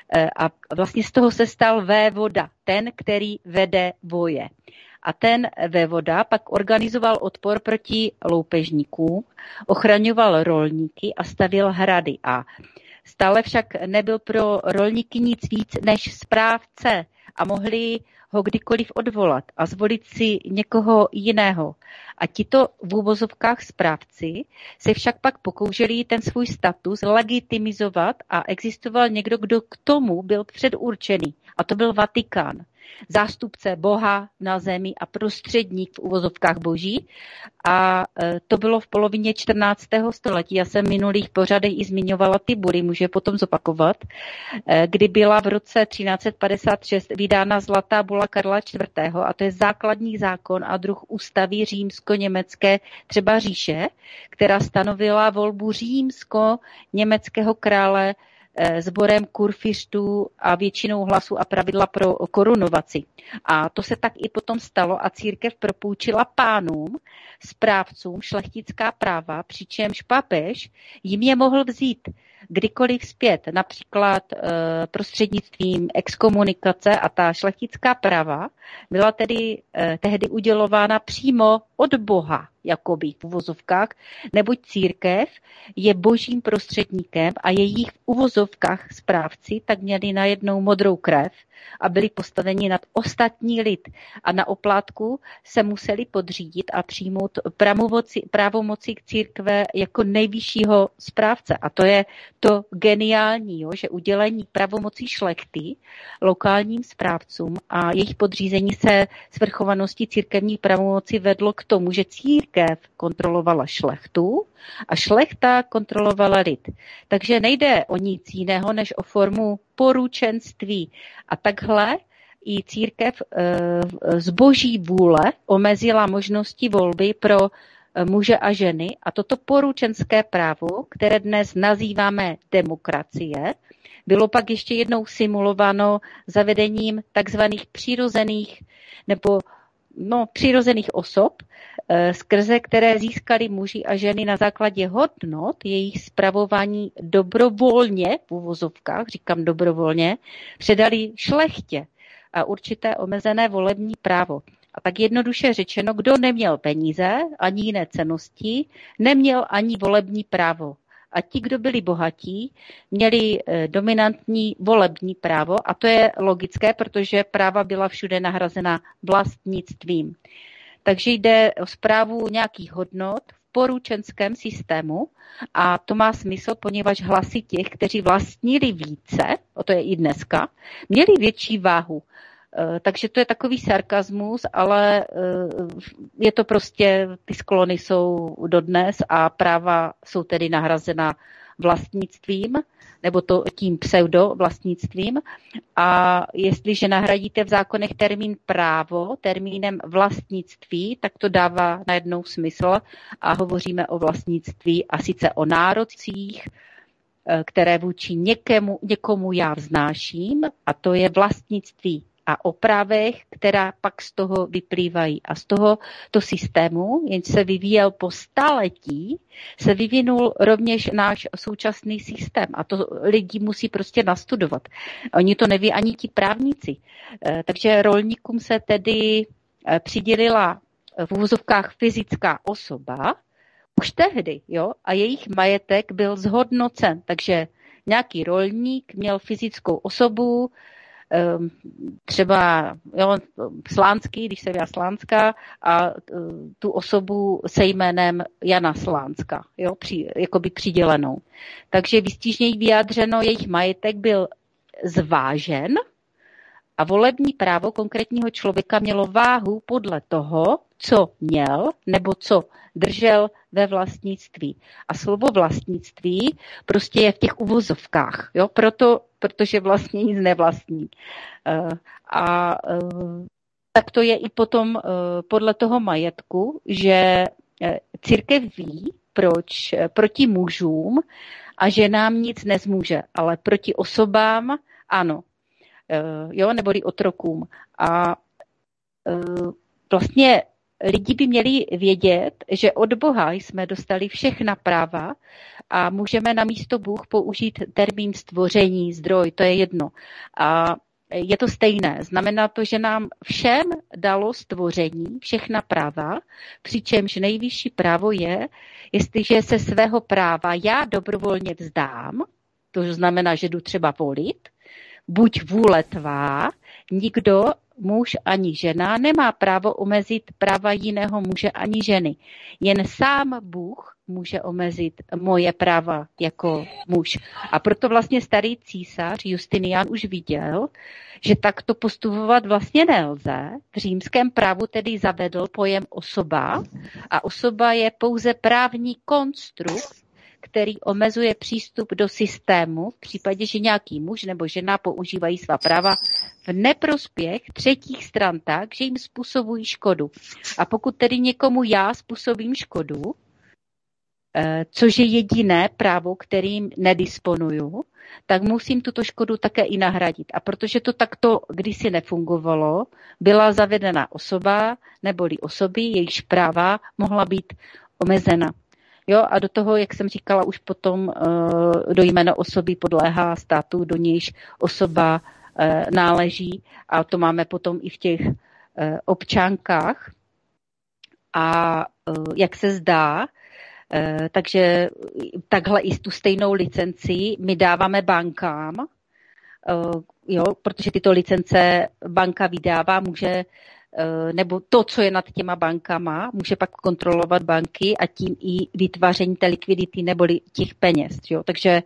a vlastně z toho se stal vévoda, ten, který vede boje. A ten vévoda pak organizoval odpor proti loupežníkům, ochraňoval rolníky a stavěl hrady. A stále však nebyl pro rolníky nic víc než správce a mohli ho kdykoliv odvolat a zvolit si někoho jiného. A tito v úvozovkách správci se však pak pokoušeli ten svůj status legitimizovat a existoval někdo, kdo k tomu byl předurčený. A to byl Vatikán. Zástupce Boha na zemi a prostředník v uvozovkách boží. A to bylo v polovině čtrnáctého století. Já jsem v minulých pořadech i zmiňovala ty bury, můžu je potom zopakovat, kdy byla v roce třináct set padesát šest vydána zlatá bula Karla čtvrtého. A to je základní zákon a druh ústavy římsko-německé třeba říše, která stanovila volbu římsko-německého krále sborem kurfiřtů a většinou hlasů a pravidla pro korunovaci. A to se tak i potom stalo a církev propůjčila pánům, správcům šlechtická práva, přičemž papež jim je mohl vzít kdykoliv zpět, například e, prostřednictvím exkomunikace a ta šlechtická práva byla tedy e, tehdy udělována přímo od Boha, jakoby v uvozovkách, neboť církev je božím prostředníkem a jejich v uvozovkách správci tak měli najednou modrou krev a byli postaveni nad ostatní lid. A na oplátku se museli podřídit a přijmout pravomoci, pravomoci k církve jako nejvyššího správce. A to je to geniální, jo, že udělení pravomocí šlechty lokálním správcům a jejich podřízení se svrchovanosti církevní pravomoci vedlo k tomu, že církev kontrolovala šlechtu a šlechta kontrolovala lid. Takže nejde o nic jiného, než o formu poručenství. A takhle i církev z boží vůle omezila možnosti volby pro muže a ženy a toto poručenské právo, které dnes nazýváme demokracie, bylo pak ještě jednou simulováno zavedením takzvaných přirozených nebo no, přirozených osob, skrze které získali muži a ženy na základě hodnot jejich spravování dobrovolně, v uvozovkách, říkám dobrovolně, předali šlechtě a určité omezené volební právo. A tak jednoduše řečeno, kdo neměl peníze ani jiné cennosti, neměl ani volební právo. A ti, kdo byli bohatí, měli dominantní volební právo a to je logické, protože práva byla všude nahrazena vlastnictvím. Takže jde o správu nějakých hodnot v poručenském systému a to má smysl, poněvadž hlasy těch, kteří vlastnili více, o to je i dneska, měli větší váhu. Takže to je takový sarkazmus, ale je to prostě, ty sklony jsou dodnes a práva jsou tedy nahrazena vlastnictvím, nebo to tím pseudo vlastnictvím. A jestliže nahradíte v zákonech termín právo termínem vlastnictví, tak to dává najednou smysl a hovoříme o vlastnictví a sice o národcích, které vůči někému, někomu já vznáším a to je vlastnictví. A o právech, která pak z toho vyplývají. A z tohoto systému, jenž se vyvíjel po staletí, se vyvinul rovněž náš současný systém. A to lidi musí prostě nastudovat. Oni to neví ani ti právníci. Takže rolníkům se tedy přidělila v uvozovkách fyzická osoba, už tehdy, jo, a jejich majetek byl zhodnocen. Takže nějaký rolník měl fyzickou osobu, třeba jo, Slánský, když se vydá Slánská a tu osobu se jménem Jana Slánska, jo, při, jakoby přidělenou. Takže výstižněji vyjádřeno, jejich majetek byl zvážen a volební právo konkrétního člověka mělo váhu podle toho, co měl nebo co držel ve vlastnictví. A slovo vlastnictví prostě je v těch uvozovkách, jo, proto, protože vlastně nic nevlastní. A tak to je i potom podle toho majetku, že církev ví, proč proti mužům a ženám nic nezmůže, ale proti osobám ano, jo, neboli otrokům. A vlastně lidi by měli vědět, že od Boha jsme dostali všechna práva a můžeme na místo Bůh použít termín stvoření, zdroj, to je jedno. A je to stejné. Znamená to, že nám všem dalo stvoření, všechna práva, přičemž nejvyšší právo je, jestliže se svého práva já dobrovolně vzdám, to znamená, že jdu třeba volit, buď vůle tvá, nikdo, muž ani žena, nemá právo omezit práva jiného muže ani ženy. Jen sám Bůh může omezit moje práva jako muž. A proto vlastně starý císař Justinian už viděl, že takto postupovat vlastně nelze. V římském právu tedy zavedl pojem osoba a osoba je pouze právní konstrukt, který omezuje přístup do systému v případě, že nějaký muž nebo žena používají svá práva v neprospěch třetích stran tak, že jim způsobují škodu. A pokud tedy někomu já způsobím škodu, což je jediné právo, kterým nedisponuju, tak musím tuto škodu také i nahradit. A protože to takto kdysi nefungovalo, byla zavedena osoba neboli osoby, jejichž práva mohla být omezena. Jo, a do toho, jak jsem říkala, už potom do jména osoby podléhá státu, do nějž osoba náleží a to máme potom i v těch občánkách. A jak se zdá, takže takhle i tu stejnou licenci my dáváme bankám, jo, protože tyto licence banka vydává, může, nebo to, co je nad těma bankama, může pak kontrolovat banky a tím i vytváření té likvidity neboli těch peněz. Jo. Takže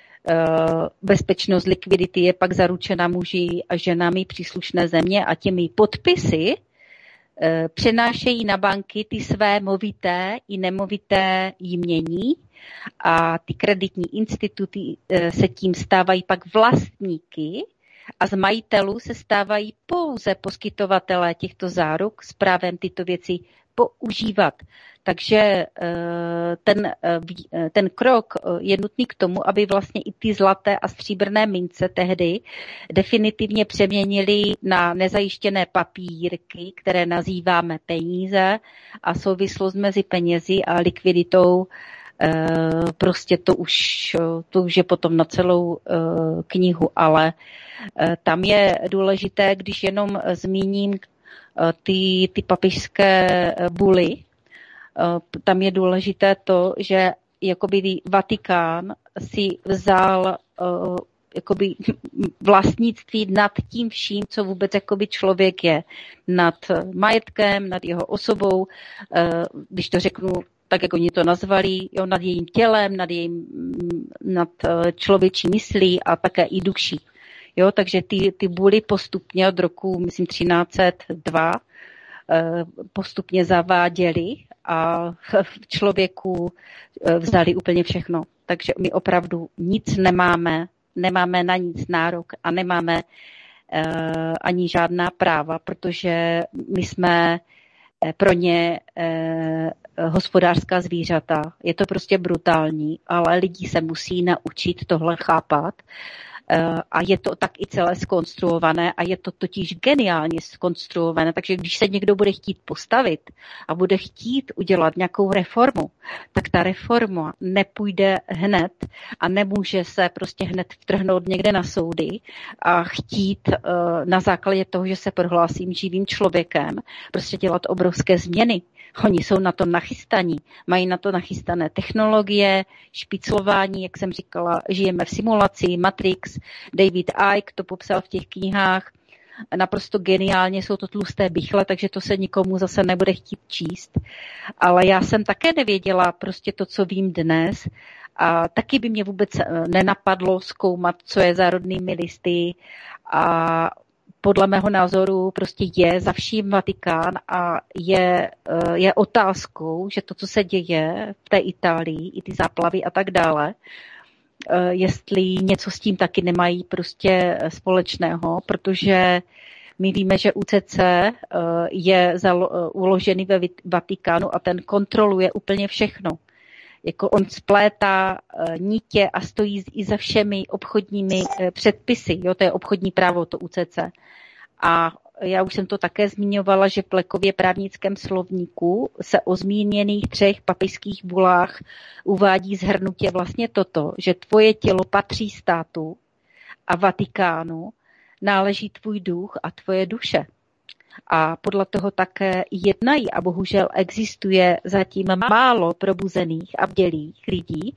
bezpečnost likvidity je pak zaručena muži a ženami příslušné země a těmi podpisy přenášejí na banky ty své movité i nemovité jmění a ty kreditní instituty se tím stávají pak vlastníky a z majitelů se stávají pouze poskytovatelé těchto záruk s právem tyto věci používat. Takže ten, ten krok je nutný k tomu, aby vlastně i ty zlaté a stříbrné mince tehdy definitivně přeměnili na nezajištěné papírky, které nazýváme peníze, a souvislost mezi penězi a likviditou prostě to už, to už je potom na celou knihu, ale tam je důležité, když jenom zmíním ty, ty papežské buly, tam je důležité to, že jakoby Vatikán si vzal jakoby vlastnictví nad tím vším, co vůbec jakoby člověk je. Nad majetkem, nad jeho osobou, když to řeknu tak, jak oni to nazvali, jo, nad jejím tělem, nad, jejím, nad člověčí myslí a také i duší. Jo, takže ty, ty buly postupně od roku, myslím, třináct set dva postupně zaváděli a v člověku vzali úplně všechno. Takže my opravdu nic nemáme, nemáme na nic nárok a nemáme uh, ani žádná práva, protože my jsme pro ně uh, hospodářská zvířata. Je to prostě brutální, ale lidi se musí naučit tohle chápat. A je to tak i celé zkonstruované a je to totiž geniálně zkonstruované, takže když se někdo bude chtít postavit a bude chtít udělat nějakou reformu, tak ta reforma nepůjde hned a nemůže se prostě hned vtrhnout někde na soudy a chtít na základě toho, že se prohlásím živým člověkem, prostě dělat obrovské změny. Oni jsou na to nachystaní, mají na to nachystané technologie, špiclování, jak jsem říkala, žijeme v simulaci, Matrix, David Icke to popsal v těch knihách, naprosto geniálně, jsou to tlusté bichle, takže to se nikomu zase nebude chtít číst. Ale já jsem také nevěděla prostě to, co vím dnes, a taky by mě vůbec nenapadlo zkoumat, co je za rodnými listy, a podle mého názoru prostě je za vším Vatikán a je, je otázkou, že to, co se děje v té Itálii, i ty záplavy a tak dále, jestli něco s tím taky nemají prostě společného, protože my víme, že U C C je uložený ve Vatikánu a ten kontroluje úplně všechno. Jako on splétá nitě a stojí i za všemi obchodními předpisy. Jo, to je obchodní právo, to U C C. A já už jsem to také zmiňovala, že v Fleckově právnickém slovníku se o zmíněných třech papežských bulách uvádí shrnutě vlastně toto, že tvoje tělo patří státu a Vatikánu, náleží tvůj duch a tvoje duše. A podle toho také jednají a bohužel existuje zatím málo probuzených a bdělých lidí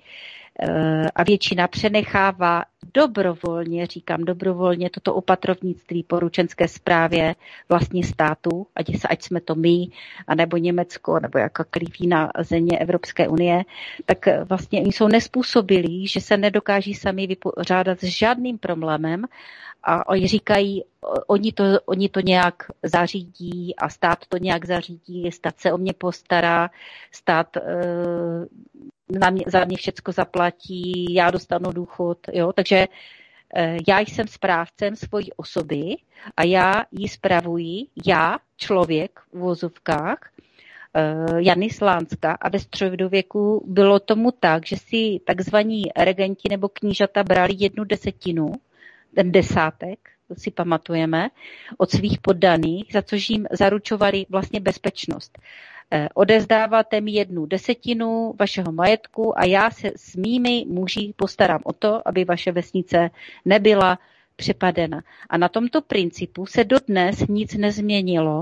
a většina přenechává dobrovolně, říkám dobrovolně, toto opatrovnictví poručenské správě vlastně státu, ať, ať jsme to my, anebo Německo, nebo jakákoliv jiná země Evropské unie, tak vlastně oni jsou nezpůsobilí, že se nedokáží sami vypořádat s žádným problémem a oni říkají, oni to, oni to nějak zařídí a stát to nějak zařídí, stát se o mě postará, stát na mě, za mě všecko zaplatí, já dostanu důchod, jo, takže já jsem správcem svojí osoby a já ji spravuji, já, člověk v uvozovkách, Jany Slánska, a ve středověku bylo tomu tak, že si takzvaní regenti nebo knížata brali jednu desetinu, ten desátek, to si pamatujeme, od svých poddaných, za což jim zaručovali vlastně bezpečnost. Odezdáváte mi jednu desetinu vašeho majetku a já se s mými muži postarám o to, aby vaše vesnice nebyla přepadena. A na tomto principu se dodnes nic nezměnilo,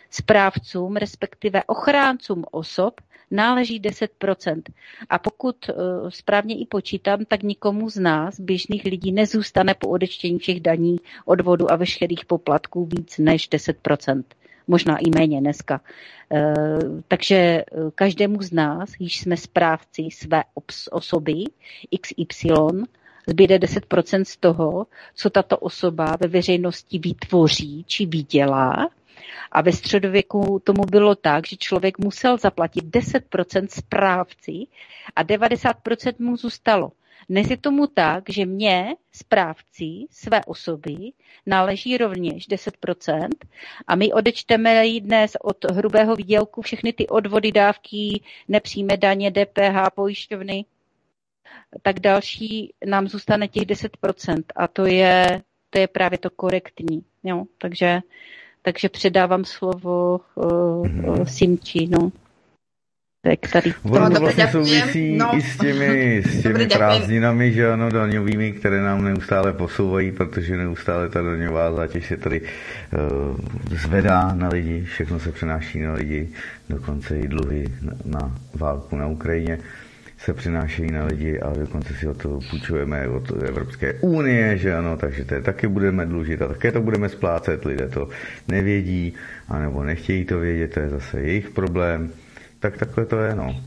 správcům, respektive ochráncům osob, náleží deset procent. A pokud uh, správně i počítám, tak nikomu z nás, běžných lidí, nezůstane po odečtení všech daní, odvodu a veškerých poplatků víc než deset procent. Možná i méně dneska. Uh, takže uh, každému z nás, již jsme správci své obs- osoby, iks ypsilon, zbyde deset procent z toho, co tato osoba ve veřejnosti vytvoří či vydělá. A ve středověku tomu bylo tak, že člověk musel zaplatit deset procent správci a devadesát procent mu zůstalo. Dnes je tomu tak, že mě, správci své osoby, náleží rovněž deset procent a my odečteme dnes od hrubého výdělku všechny ty odvody, dávky, nepřímé daně, D P H, pojišťovny, tak další nám zůstane těch deset procent a to je, to je právě to korektní. Jo? Takže Takže předávám slovo uh, uh, Simči, no. Tak tady. Ono to vlastně souvisí no. i s těmi, s těmi prázdninami, že ano, daňovými, které nám neustále posouvají, protože neustále ta daňová zátěž se tady uh, zvedá na lidi, všechno se přenáší na lidi, dokonce i dluhy na, na válku na Ukrajině se přenášejí na lidi a dokonce si o to půjčujeme od Evropské unie, že ano, takže to taky budeme dlužit a také to budeme splácet, lidé to nevědí, anebo nechtějí to vědět, to je zase jejich problém, tak takhle to je, no.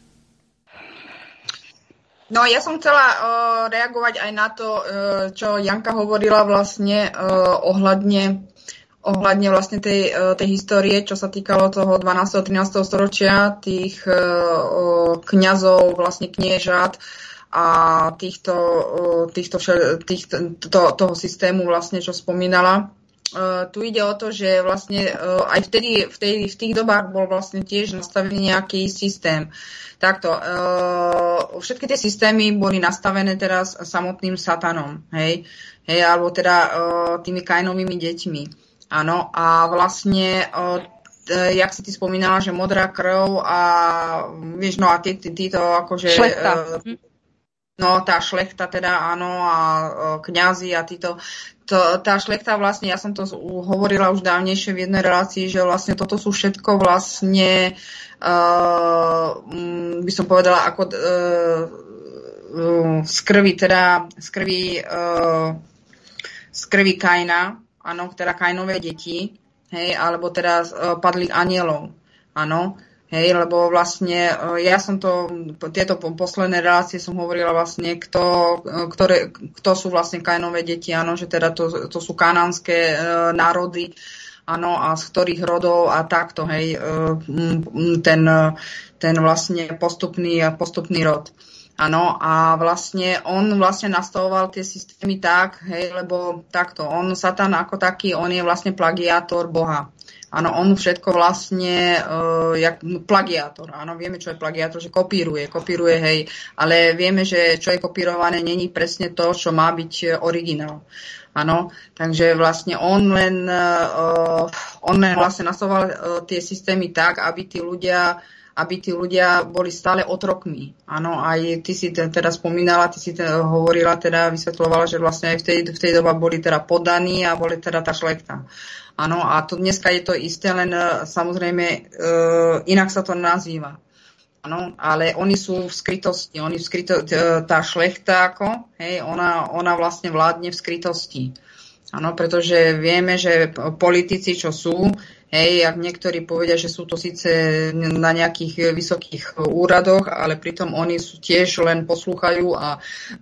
No, ja som chcela uh, reagovať aj na to, uh, čo Janka hovorila vlastne uh, ohľadne ohľadne vlastne tej, tej histórie, čo sa týkalo toho dvanásteho trinásteho storočia, tých uh, kňazov, vlastne kniežat a týchto, uh, týchto, týchto to, toho systému vlastne, čo spomínala. Uh, tu ide o to, že vlastne uh, aj vtedy, v, tej, v tých dobách bol vlastne tiež nastavený nejaký systém. Takto, uh, všetky tie systémy boli nastavené teraz samotným satanom, hej, hej alebo teda uh, tými Kainovými deťmi. Áno, a vlastne, uh, jak si ty spomínala, že modrá krv a vieš, no a tí, tí, títo akože... Šlechta. Uh, no, tá šlechta teda, áno, a uh, kňazi a títo... To, tá šlechta vlastne, ja som to hovorila už dávnejšie v jednej relácii, že vlastne toto sú všetko vlastne, uh, by som povedala, ako uh, uh, z krvi, teda z krvi, uh, z krvi Kaina, áno, teda Kainové deti, hej, alebo teda uh, padlých anielov, áno. Hej, lebo vlastne ja som to, tieto posledné relácie som hovorila vlastne, kto, ktoré, kto sú vlastne Kainové deti, áno, že teda to, to sú kanánske e, národy, áno, a z ktorých rodov a takto, hej, e, ten, ten vlastne postupný, postupný rod. Áno, a vlastne on vlastne nastavoval tie systémy tak, hej, lebo takto, on, Satan ako taký, on je vlastne plagiátor Boha. Áno, on všetko vlastne, uh, jak plagiátor, áno, vieme, čo je plagiátor, že kopíruje, kopíruje, hej, ale vieme, že čo je kopírované, není presne to, čo má byť originál. Áno, takže vlastne on len, uh, on len vlastne nastavoval uh, tie systémy tak, aby tí ľudia aby tí ľudia boli stále otrokmi. Áno, aj ty si teda spomínala, ty si teda hovorila, teda vysvetľovala, že vlastne aj v tej, v tej dobe boli teda poddaní a boli teda tá šlechta. Áno, a to dneska je to isté, len samozrejme e, inak sa to nazýva. Áno, ale oni sú v skrytosti, oni v skryto, tá šlechta ako, hej, ona, ona vlastne vládne v skrytosti. Áno, pretože vieme, že politici, čo sú, hej, ak niektorí povedia, že sú to síce na nejakých vysokých úradoch, ale pritom oni sú tiež len poslúchajú a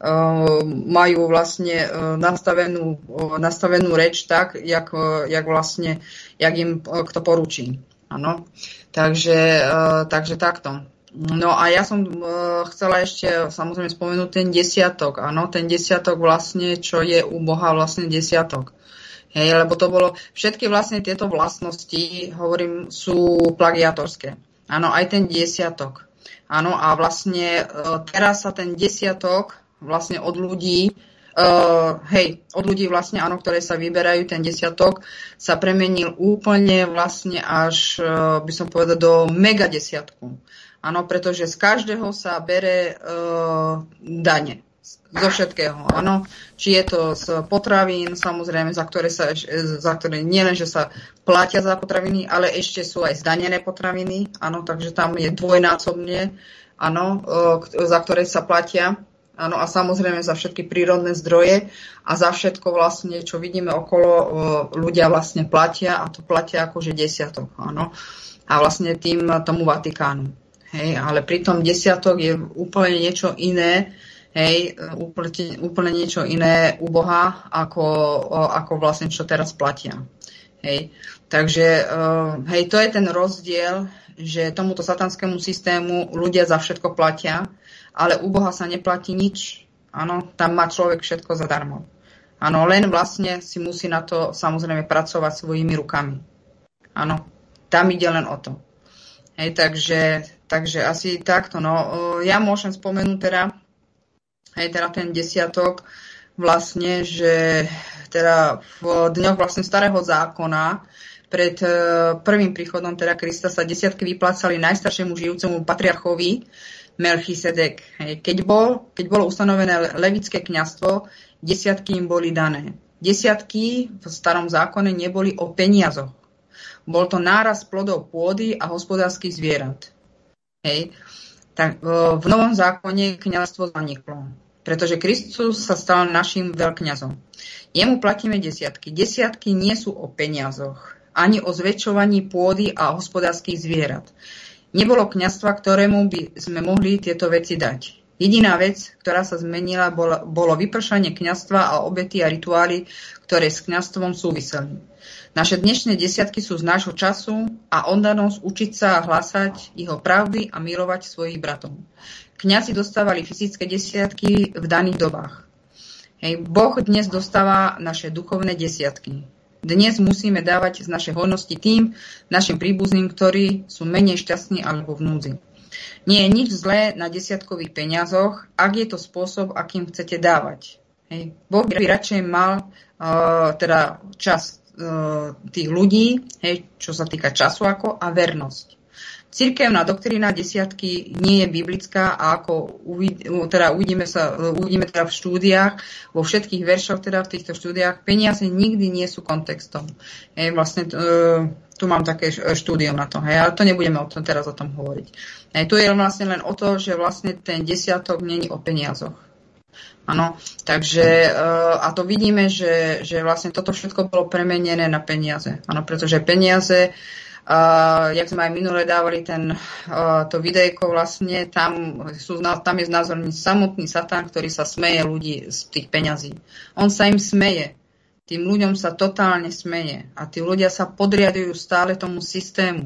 uh, majú vlastne uh, nastavenú, uh, nastavenú reč tak, jak, uh, jak vlastne, jak im uh, kto poručí. Áno, takže, uh, takže takto. No a ja som uh, chcela ešte samozrejme spomenúť ten desiatok, áno, ten desiatok vlastne, čo je u Boha vlastne desiatok. Hej, lebo to bolo, všetky vlastne tieto vlastnosti, hovorím, sú plagiatorské. Áno, aj ten desiatok. Áno, a vlastne uh, teraz sa ten desiatok vlastne od ľudí, uh, hej, od ľudí vlastne, áno, ktoré sa vyberajú, ten desiatok sa premenil úplne vlastne až, uh, by som povedal, do megadesiatku. Áno, pretože z každého sa bere uh, dane. zo všetkého, áno. Či je to z potravín, samozrejme, za ktoré sa, za ktoré nielen, že sa platia za potraviny, ale ešte sú aj zdanené potraviny, áno, takže tam je dvojnásobne, áno, za ktoré sa platia, áno, a samozrejme za všetky prírodné zdroje a za všetko vlastne, čo vidíme okolo, ľudia vlastne platia a to platia akože desiatok, áno, a vlastne tým tomu Vatikánu, hej, ale pritom desiatok je úplne niečo iné. Hej, úplne, úplne niečo iné u Boha, ako, ako vlastne čo teraz platia. Hej, takže hej, to je ten rozdiel, že tomuto satanskému systému ľudia za všetko platia, ale u Boha sa neplatí nič. Áno, tam má človek všetko zadarmo. Áno, len vlastne si musí na to samozrejme pracovať svojimi rukami. Áno, tam ide len o to. Hej, takže, takže asi takto. No, ja môžem spomenúť teda Hej, teda ten desiatok vlastne, že teda v dňoch vlastne starého zákona pred prvým príchodom teda Krista sa desiatky vyplácali najstaršiemu žijúcemu patriarchovi Melchisedek. Hej, keď, bol, keď bolo ustanovené levické kňazstvo, desiatky im boli dané. Desiatky v starom zákone neboli o peniazoch. Bol to náraz plodov pôdy a hospodárskych zvierat. Hej. Tak v novom zákone kňazstvo zaniklo, pretože Kristus sa stal našim veľkňazom. Jemu platíme desiatky. Desiatky nie sú o peniazoch, ani o zväčšovaní pôdy a hospodárskych zvierat. Nebolo kňazstva, ktorému by sme mohli tieto veci dať. Jediná vec, ktorá sa zmenila, bolo, bolo vypršanie kňazstva a obety a rituály, ktoré s kňazstvom súviseli. Naše dnešné desiatky sú z nášho času a oddanosť učiť sa a hlásať jeho pravdy a milovať svojich bratov. Kňazi dostávali fyzické desiatky v daných dobách. Hej, Boh dnes dostáva naše duchovné desiatky. Dnes musíme dávať z našej hodnosti tým našim príbuzným, ktorí sú menej šťastní alebo v núdzi. Nie je nič zlé na desiatkových peniazoch, ak je to spôsob, akým chcete dávať. Hej. Boh by radšej mal uh, teda čas tých ľudí, hej, čo sa týka času ako a vernosť. Cirkevná doktrína desiatky nie je biblická a ako uvid, teda uvidíme, sa, uvidíme teda v štúdiách, vo všetkých veršoch teda v týchto štúdiách, peniaze nikdy nie sú kontextom. Hej, vlastne tu mám také štúdium na to, hej, ale to nebudeme o tom, teraz o tom hovoriť. Hej, tu je vlastne len o to, že vlastne ten desiatok nie je o peniazoch. Áno, takže a to vidíme, že, že vlastne toto všetko bolo premenené na peniaze. Áno, pretože peniaze, uh, jak sme aj minule dávali ten, uh, to videjko vlastne, tam, sú, tam je znázorný samotný Satan, ktorý sa smeje ľudí z tých peňazí. On sa im smeje. Tým ľuďom sa totálne smeje. A tí ľudia sa podriadujú stále tomu systému.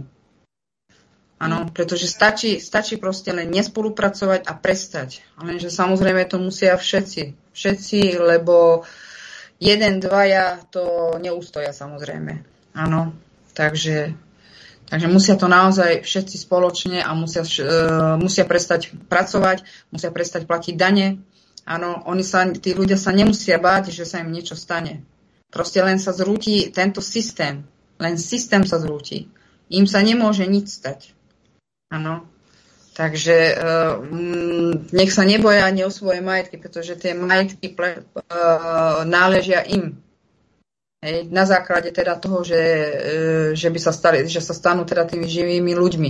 Áno, pretože stačí, stačí proste len nespolupracovať a prestať. Lenže samozrejme to musia všetci. Všetci, lebo jeden, dvaja to neustoja samozrejme. Áno, takže, takže musia to naozaj všetci spoločne a musia, uh, musia prestať pracovať, musia prestať platiť dane. Áno, oni sa, tí ľudia sa nemusia báť, že sa im niečo stane. Proste len sa zrúti tento systém. Len systém sa zrúti. Im sa nemôže nič stať. Áno, takže uh, nech sa neboja ani o svoje majetky, pretože tie majetky ple, uh, náležia im. Hej, na základe teda toho, že, uh, že by sa stali, že sa stanú teda tými živými ľuďmi.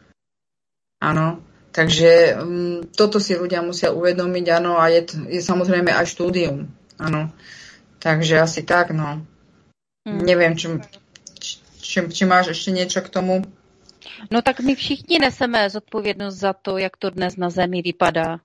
Áno, takže um, toto si ľudia musia uvedomiť, áno, a je, je samozrejme aj štúdium. Áno, takže asi tak, no. Hmm. Neviem, či, či, či máš ešte niečo k tomu? No tak my všichni neseme zodpovědnost za to, jak to dnes na zemi vypadá.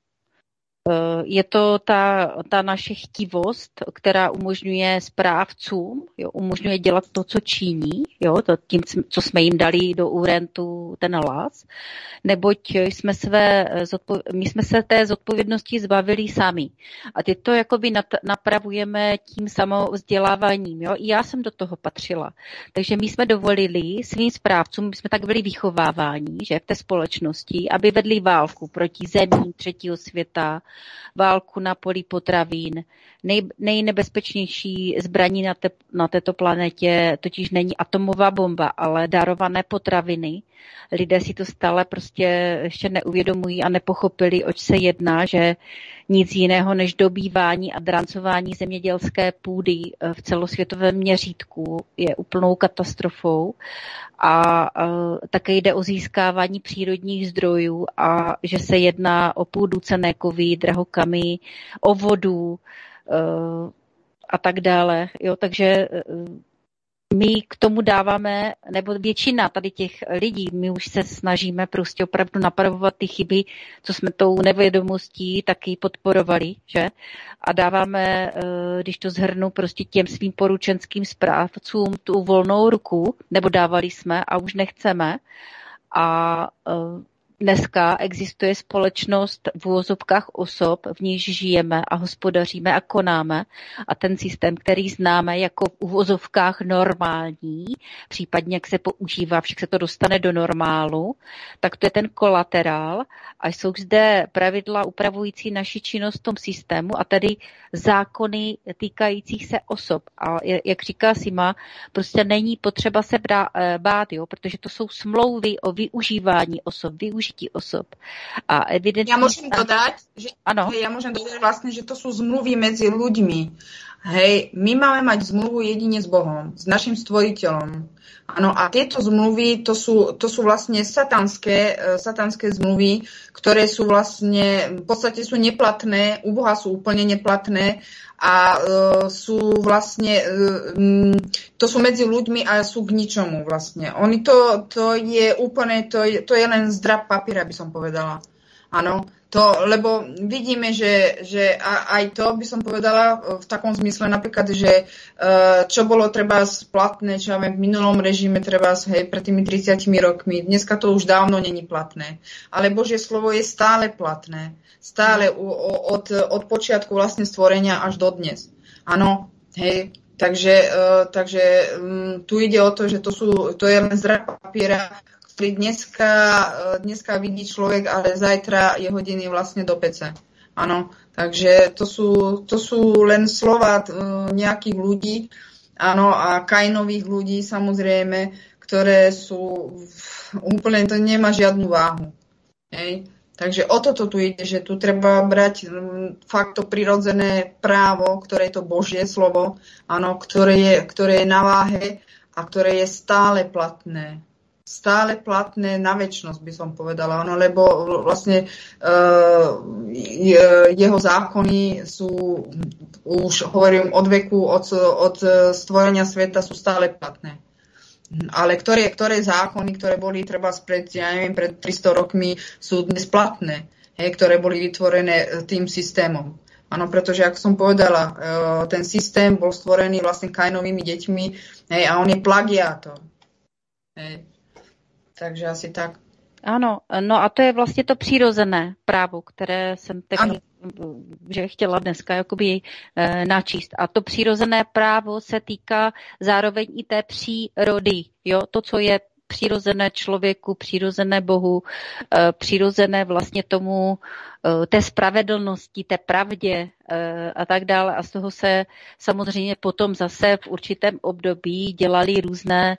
Je to ta, ta naše chtivost, která umožňuje správcům, jo, umožňuje dělat to, co činí, jo, to tím, co jsme jim dali do úrentu ten hlas, neboť jsme své, my jsme se té zodpovědnosti zbavili sami. A teď to jakoby napravujeme tím samovzděláváním. Jo. I já jsem do toho patřila. Takže my jsme dovolili svým správcům, my jsme tak byli vychováváni, že v té společnosti, aby vedli válku proti zemím třetího světa, válku na poli potravín. Nej, nejnebezpečnější zbraní na, te, na této planetě totiž není atomová bomba, ale darované potraviny, lidé si to stále prostě ještě neuvědomují a nepochopili, oč se jedná, že nic jiného než dobývání a drancování zemědělské půdy v celosvětovém měřítku je úplnou katastrofou a také jde o získávání přírodních zdrojů a že se jedná o půdu cenné kovy, drahokamy, o vodu a tak dále. Jo, takže my k tomu dáváme, nebo většina tady těch lidí, my už se snažíme prostě opravdu napravovat ty chyby, co jsme tou nevědomostí taky podporovali, že? A dáváme, když to zhrnu, prostě těm svým poručenským správcům tu volnou ruku, nebo dávali jsme a už nechceme. A dneska existuje společnost v uvozovkách osob, v níž žijeme a hospodaříme a konáme a ten systém, který známe jako v uvozovkách normální, případně jak se používá, však se to dostane do normálu, tak to je ten kolaterál a jsou zde pravidla upravující naši činnost v tom systému a tedy zákony týkajících se osob. A jak říká Sima, prostě není potřeba se bát, jo, protože to jsou smlouvy o využívání osob, využívání osob. A evidentně... Ja môžem dodať, že, ano. Hej, ja môžem dodať vlastne, že to sú zmluvy medzi ľuďmi. Hej, my máme mať zmluvu jedine s Bohom, s našim stvoriteľom. Áno, a tieto zmluvy, to sú, to sú vlastne satanské, satanské zmluvy, ktoré sú vlastne, v podstate sú neplatné, u Boha sú úplne neplatné a uh, sú vlastne, uh, to sú medzi ľuďmi a sú k ničomu vlastne. Oni to, to je úplne, to je, to je len zdrab papiera, by som povedala. Áno, to, lebo vidíme, že, že aj to by som povedala v takom zmysle napríklad, že uh, čo bolo treba splatné, čo ja viem, v minulom režime treba, hej, pred tými tridsiatimi rokmi, dneska to už dávno není platné. Ale Božie slovo je stále platné. Stále od, od počiatku vlastne stvorenia až do dnes. Áno, hej, takže, uh, takže um, tu ide o to, že to, sú, to je len zrak papiera, ktorý dneska, uh, dneska vidí človek, ale zajtra je hodiny vlastne do pece. Áno, takže to sú, to sú len slova uh, nejakých ľudí, áno, a Kainových ľudí samozrejme, ktoré sú úplne, to nemá žiadnu váhu. Hej. Takže o toto tu ide, že tu treba brať fakt to prirodzené právo, ktoré je to Božie slovo, áno, ktoré je, ktoré je na váhe a ktoré je stále platné. Stále platné na večnosť, by som povedala, áno, lebo vlastne uh, jeho zákony sú, už hovorím, od veku, od, od stvorenia sveta sú stále platné. Ale ktoré, ktoré zákony, ktoré boli treba spred, ja neviem, pred tristo rokmi, sú dnes platné, hej, ktoré boli vytvorené tým systémom. Áno, pretože, ako som povedala, ten systém bol stvorený vlastne Kainovými deťmi, hej, a on je plagiátor. Hej. Takže asi tak. Ano, no a to je vlastně to přirozené právo, které jsem teď, že chtěla dneska jakoby e, načíst. A to přirozené právo se týká zároveň i té přírody, jo, to, co je přirozené člověku, přirozené Bohu, e, přirozené vlastně tomu, e, té spravedlnosti, té pravdě e, a tak dále. A z toho se samozřejmě potom zase v určitém období dělaly různé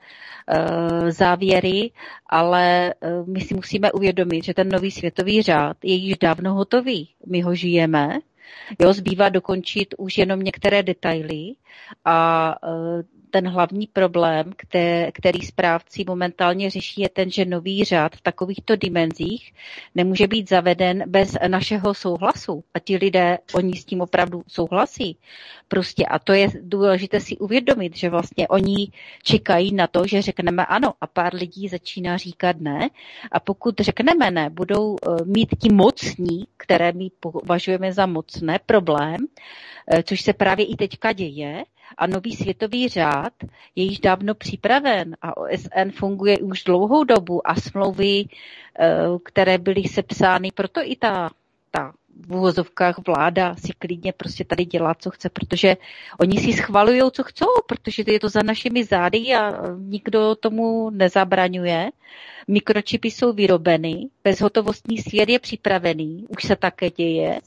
e, závěry, ale e, my si musíme uvědomit, že ten nový světový řád je již dávno hotový. My ho žijeme, jo, zbývá dokončit už jenom některé detaily a e, ten hlavní problém, který správci momentálně řeší, je ten, že nový řád v takovýchto dimenzích nemůže být zaveden bez našeho souhlasu. A ti lidé, oni s tím opravdu souhlasí. Prostě a to je důležité si uvědomit, že vlastně oni čekají na to, že řekneme ano a pár lidí začíná říkat ne. A pokud řekneme ne, budou mít ti mocní, které my považujeme za mocné, problém, což se právě i teďka děje, a nový světový řád je již dávno připraven a O S N funguje už dlouhou dobu a smlouvy, které byly sepsány, proto i ta, ta v uvozovkách vláda si klidně prostě tady dělá, co chce, protože oni si schvalujou, co chcou, protože je to za našimi zády a nikdo tomu nezabraňuje. Mikročipy jsou vyrobeny, bezhotovostní svět je připravený, už se také děje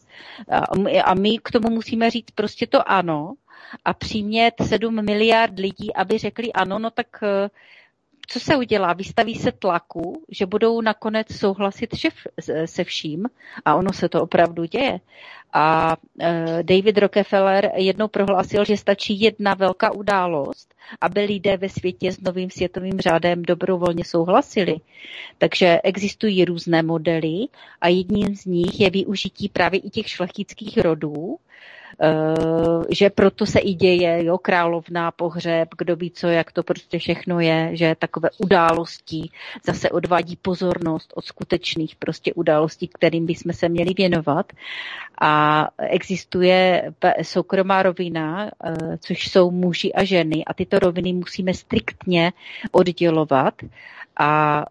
a my k tomu musíme říct prostě to ano a přimět sedm miliard lidí, aby řekli ano, no tak co se udělá? Vystaví se tlaku, že budou nakonec souhlasit šef, se vším a ono se to opravdu děje. A David Rockefeller jednou prohlásil, že stačí jedna velká událost, aby lidé ve světě s novým světovým řádem dobrovolně souhlasili. Takže existují různé modely a jedním z nich je využití právě i těch šlechtických rodů, že proto se i děje, jo, královna, pohřeb, kdo ví co, jak to prostě všechno je, že takové události zase odvádí pozornost od skutečných prostě událostí, kterým bychom se měli věnovat. A existuje soukromá rovina, což jsou muži a ženy a tyto roviny musíme striktně oddělovat a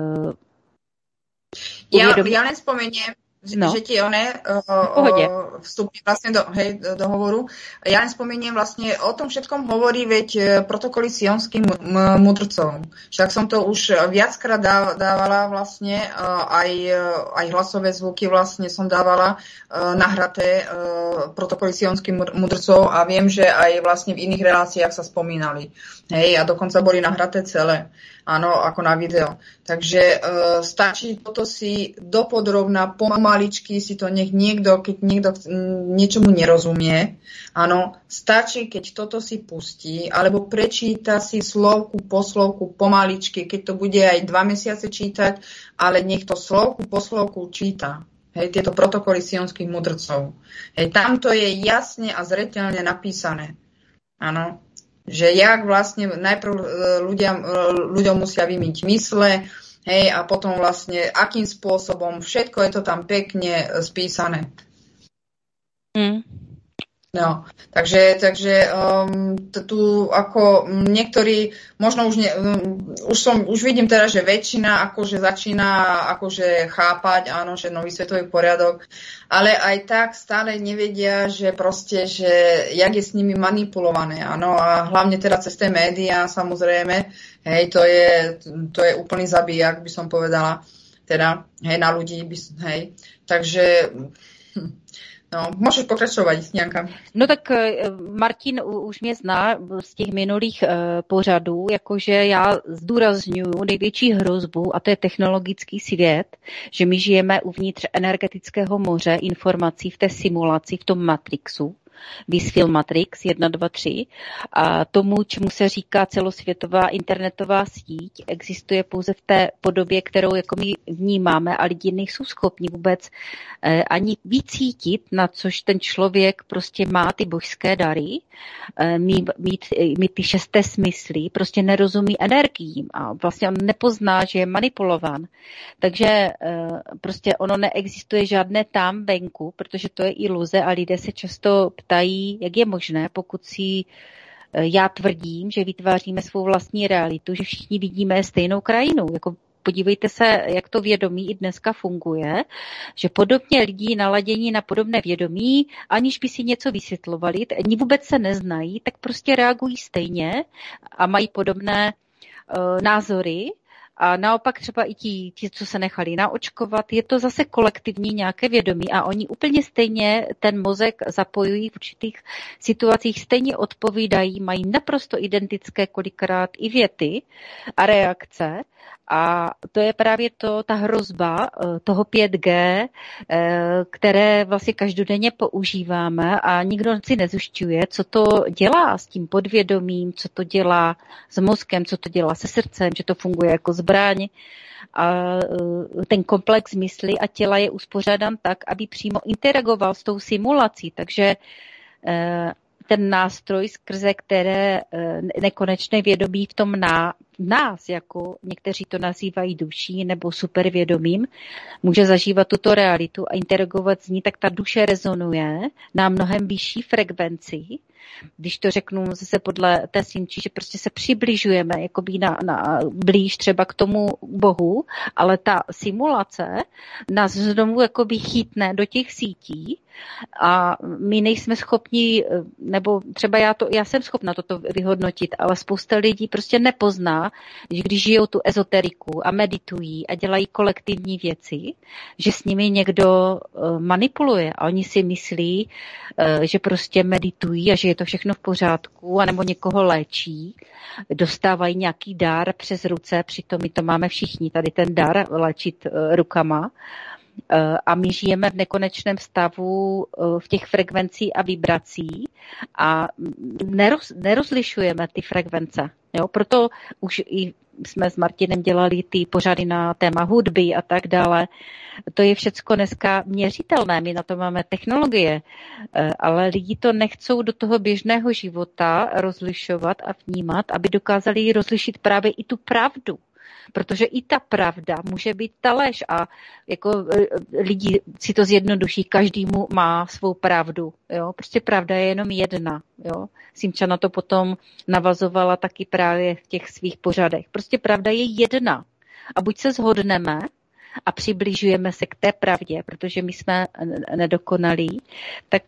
ja, ja len spomeniem, no. že ti one uh, vstupí vlastne do, hej, do hovoru. Ja len spomeniem vlastne, o tom všetkom hovorí veď protokoly sionských mudrcov. Však som to už viackrát dávala vlastne, uh, aj, aj hlasové zvuky vlastne som dávala uh, nahraté uh, protokoly sionských mudrcov a viem, že aj vlastne v iných reláciách sa spomínali. Hej, a dokonca boli nahraté celé. Áno, ako na video. Takže e, stačí toto si dopodrobná, pomaličky si to nech niekto, keď niekto niečomu nerozumie, áno, stačí, keď toto si pustí, alebo prečíta si slovku po slovku pomaličky, keď to bude aj dva mesiace čítať, ale nech to slovku po slovku číta. Hej, tieto protokoly sionských mudrcov. Hej, tam to je jasne a zreteľne napísané. Áno. Že jak vlastne najprv ľudia, ľuďom musia vymyť mysle, hej, a potom vlastne akým spôsobom, všetko je to tam pekne spísané. Mm. No, takže, takže um, tu ako niektorí, možno už, ne, um, už som, už vidím teda, že väčšina akože začína akože chápať, áno, že nový svetový poriadok, ale aj tak stále nevedia, že proste, že jak je s nimi manipulované, áno, a hlavne teda cez tie médiá, samozrejme, hej, to je, to je úplný zabíjak, by som povedala, teda, hej, na ľudí, by, hej, takže... Hm. No, můžeš pokračovat, Janka. No tak Martin už mě zná z těch minulých pořadů, jakože já zdůrazňuji největší hrozbu, a to je technologický svět, že my žijeme uvnitř energetického moře informací v té simulaci, v tom Matrixu. Vysfilm Matrix jedna, dva, tři a tomu, čemu se říká celosvětová internetová síť, existuje pouze v té podobě, kterou jako my vnímáme a lidi nejsou schopni vůbec eh, ani vycítit, na což ten člověk prostě má ty božské dary, eh, mít, mít, mít ty šesté smysly, prostě nerozumí energiím a vlastně on nepozná, že je manipulován. Takže eh, prostě ono neexistuje žádné tam venku, protože to je iluze a lidé se často ptají, jak je možné, pokud si já tvrdím, že vytváříme svou vlastní realitu, že všichni vidíme stejnou krajinu. Jako podívejte se, jak to vědomí i dneska funguje, že podobně lidi naladění na podobné vědomí, aniž by si něco vysvětlovali, ani vůbec se neznají, tak prostě reagují stejně a mají podobné uh, názory. A naopak třeba i ti, ti, co se nechali naočkovat, je to zase kolektivní nějaké vědomí a oni úplně stejně ten mozek zapojují v určitých situacích, stejně odpovídají, mají naprosto identické kolikrát i věty a reakce. A to je právě to, ta hrozba toho pět G, které vlastně každodenně používáme a nikdo si nezušťuje, co to dělá s tím podvědomím, co to dělá s mozkem, co to dělá se srdcem, že to funguje jako zbraň. A ten komplex mysli a těla je uspořádán tak, aby přímo interagoval s tou simulací. Takže ten nástroj, skrze které nekonečné vědomí v tom ná, nás, jako někteří to nazývají duší nebo supervědomím, může zažívat tuto realitu a interagovat s ní, tak ta duše rezonuje na mnohem vyšší frekvenci. Když to řeknu zase podle té Sinči, že prostě se přibližujeme jakoby na, na blíž třeba k tomu Bohu, ale ta simulace nás znovu jakoby chytne do těch sítí a my nejsme schopni, nebo třeba já, to, já jsem schopna toto vyhodnotit, ale spousta lidí prostě nepozná, že když žijou tu ezoteriku a meditují a dělají kolektivní věci, že s nimi někdo manipuluje a oni si myslí, že prostě meditují a že je to všechno v pořádku, anebo někoho léčí, dostávají nějaký dar přes ruce, přitom my to máme všichni, tady ten dar léčit rukama. A my žijeme v nekonečném stavu v těch frekvencí a vibrací a neroz, nerozlišujeme ty frekvence. Jo? Proto už i jsme s Martinem dělali ty pořady na téma hudby a tak dále. To je všecko dneska měřitelné, my na to máme technologie, ale lidi to nechcou do toho běžného života rozlišovat a vnímat, aby dokázali rozlišit právě i tu pravdu. Protože i ta pravda může být ta lež a jako lidi si to zjednoduší, každému má svou pravdu. Jo? Prostě pravda je jenom jedna. Jo? Simča na to potom navazovala taky právě v těch svých pořadech. Prostě pravda je jedna. A buď se shodneme a přibližujeme se k té pravdě, protože my jsme nedokonalí, tak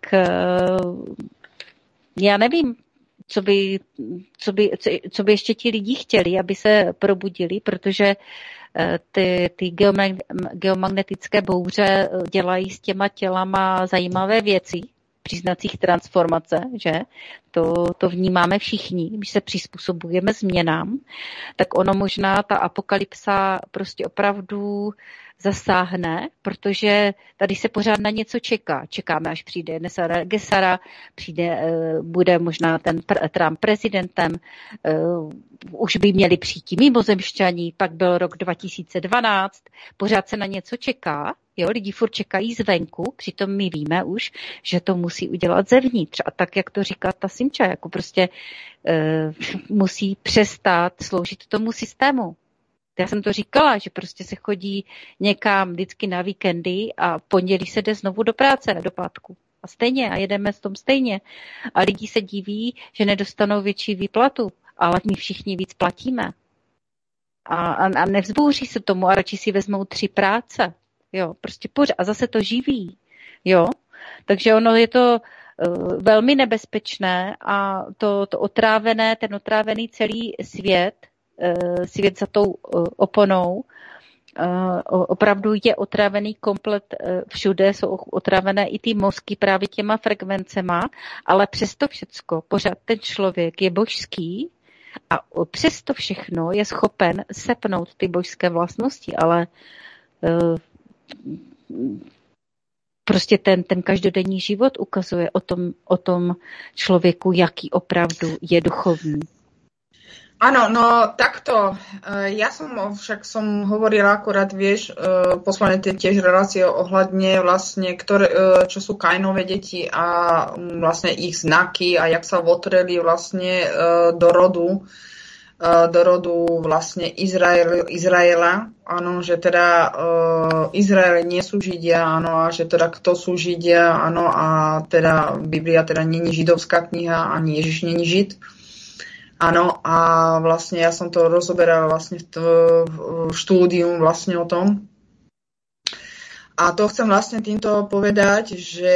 já nevím, co by, co by, co, co by ještě ti lidi chtěli, aby se probudili, protože ty, ty geomagnetické bouře dělají s těma tělama zajímavé věci při znacích transformace, že? To, to vnímáme všichni, když se přizpůsobujeme změnám, tak ono možná ta apokalypsa prostě opravdu zasáhne, protože tady se pořád na něco čeká. Čekáme, až přijde Nesara Gesara, přijde, bude možná ten Trump prezidentem, už by měli přijít mimozemšťaní, pak byl rok dva tisíce dvanáct, pořád se na něco čeká, jo, lidi furt čekají zvenku, přitom my víme už, že to musí udělat zevnitř. A tak, jak to říká ta Simča, jako prostě uh, musí přestat sloužit tomu systému. Já jsem to říkala, že prostě se chodí někam vždycky na víkendy a pondělí se jde znovu do práce, ne do pátku. A stejně, a jedeme s tom stejně. A lidi se diví, že nedostanou větší výplatu, ale my všichni víc platíme. A, a, a nevzbouří se tomu a radši si vezmou tři práce. Jo, prostě pořád. A zase to živí. Jo, takže ono je to uh, velmi nebezpečné a to, to otrávené, ten otrávený celý svět, uh, svět za tou uh, oponou, uh, opravdu je otrávený komplet uh, všude, jsou otrávené i ty mozky právě těma frekvencema, ale přesto všecko, pořád ten člověk je božský a přesto všechno je schopen sepnout ty božské vlastnosti, ale uh, prostě ten, ten každodenní život ukazuje o tom, o tom člověku, jaký opravdu je duchovní. Áno, no takto. Ja som však som hovorila akorát, vieš, posledné tie tiež relácie ohľadne vlastne, ktoré, čo sú Kainové deti a vlastne ich znaky a jak sa votreli vlastne do rodu do rodu vlastne Izrael, Izraela, áno, že teda uh, Izrael nie sú Židia, áno, a že teda kto sú Židia, áno, a teda Biblia teda není židovská kniha, ani Ježiš není Žid. Áno, a vlastne ja som to rozoberala vlastne v, to, v štúdium vlastne o tom. A to chcem vlastne týmto povedať, že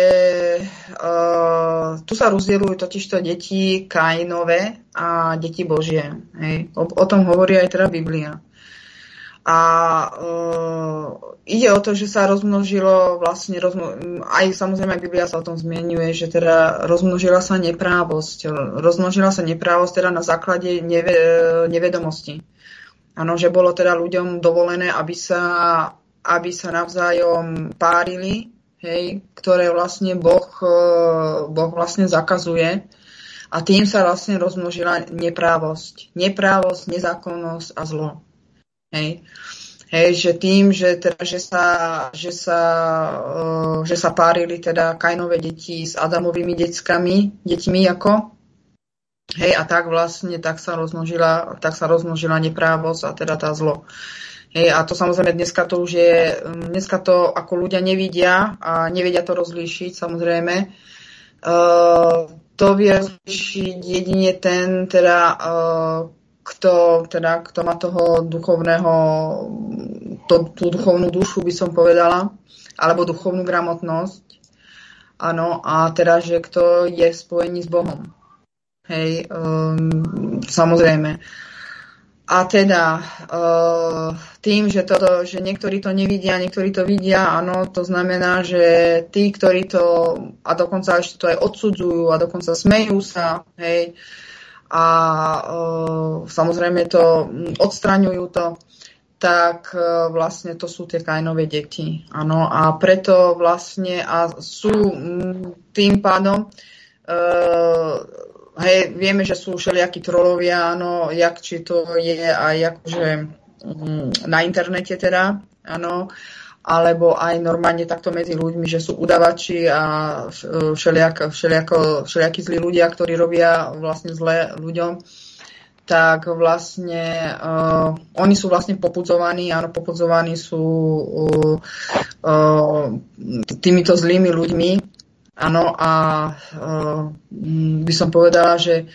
uh, tu sa rozdielujú totižto deti Kainové a deti Božie. Hej. O, o tom hovorí aj teda Biblia. A uh, ide o to, že sa rozmnožilo vlastne, rozmno, aj samozrejme aj Biblia sa o tom zmienuje, že teda rozmnožila sa neprávosť. Rozmnožila sa neprávosť teda na základe neve, nevedomosti. Áno, že bolo teda ľuďom dovolené, aby sa aby sa navzájom párili, hej, ktoré vlastne Boh, Boh vlastne zakazuje. A tým sa vlastne rozmnožila neprávosť. Neprávosť, nezákonnosť a zlo. Hej. Hej, že tým, že, teda, že, sa, že, sa, že sa párili teda Kainové deti s Adamovými deckami, deťmi ako. Hej, a tak vlastne tak sa rozmnožila, tak sa rozmnožila neprávosť a teda tá zlo. Hej, a to samozrejme dneska to už je, dneska to ako ľudia nevidia a nevedia to rozlíšiť, samozrejme. Uh, to vie rozlíšiť jedine ten, teda, uh, kto, teda, kto má toho duchovného, to, tú duchovnú dušu, by som povedala, alebo duchovnú gramotnosť. Áno, a teda, že kto je v spojení s Bohom. Hej, um, samozrejme. a teda uh, tým, že, toto, že niektorí to nevidia, niektorí to vidia, áno, to znamená, že tí, ktorí to, a dokonca ešte to aj odsudzujú a dokonca smejú sa, hej, a uh, samozrejme to odstraňujú to, tak uh, vlastne to sú tie Kainové deti. Áno, a preto vlastne a sú m, tým pádom uh, hej, vieme, že sú všelijakí trolovia, áno, jak či to je aj akože m, na internete teda, áno, alebo aj normálne takto medzi ľuďmi, že sú udavači a všelijak, všelijako, všelijakí zlí ľudia, ktorí robia vlastne zlé ľuďom, tak vlastne uh, oni sú vlastne popudzovaní, áno, popudzovaní sú uh, uh, týmito zlými ľuďmi, áno, a uh, by som povedala, že,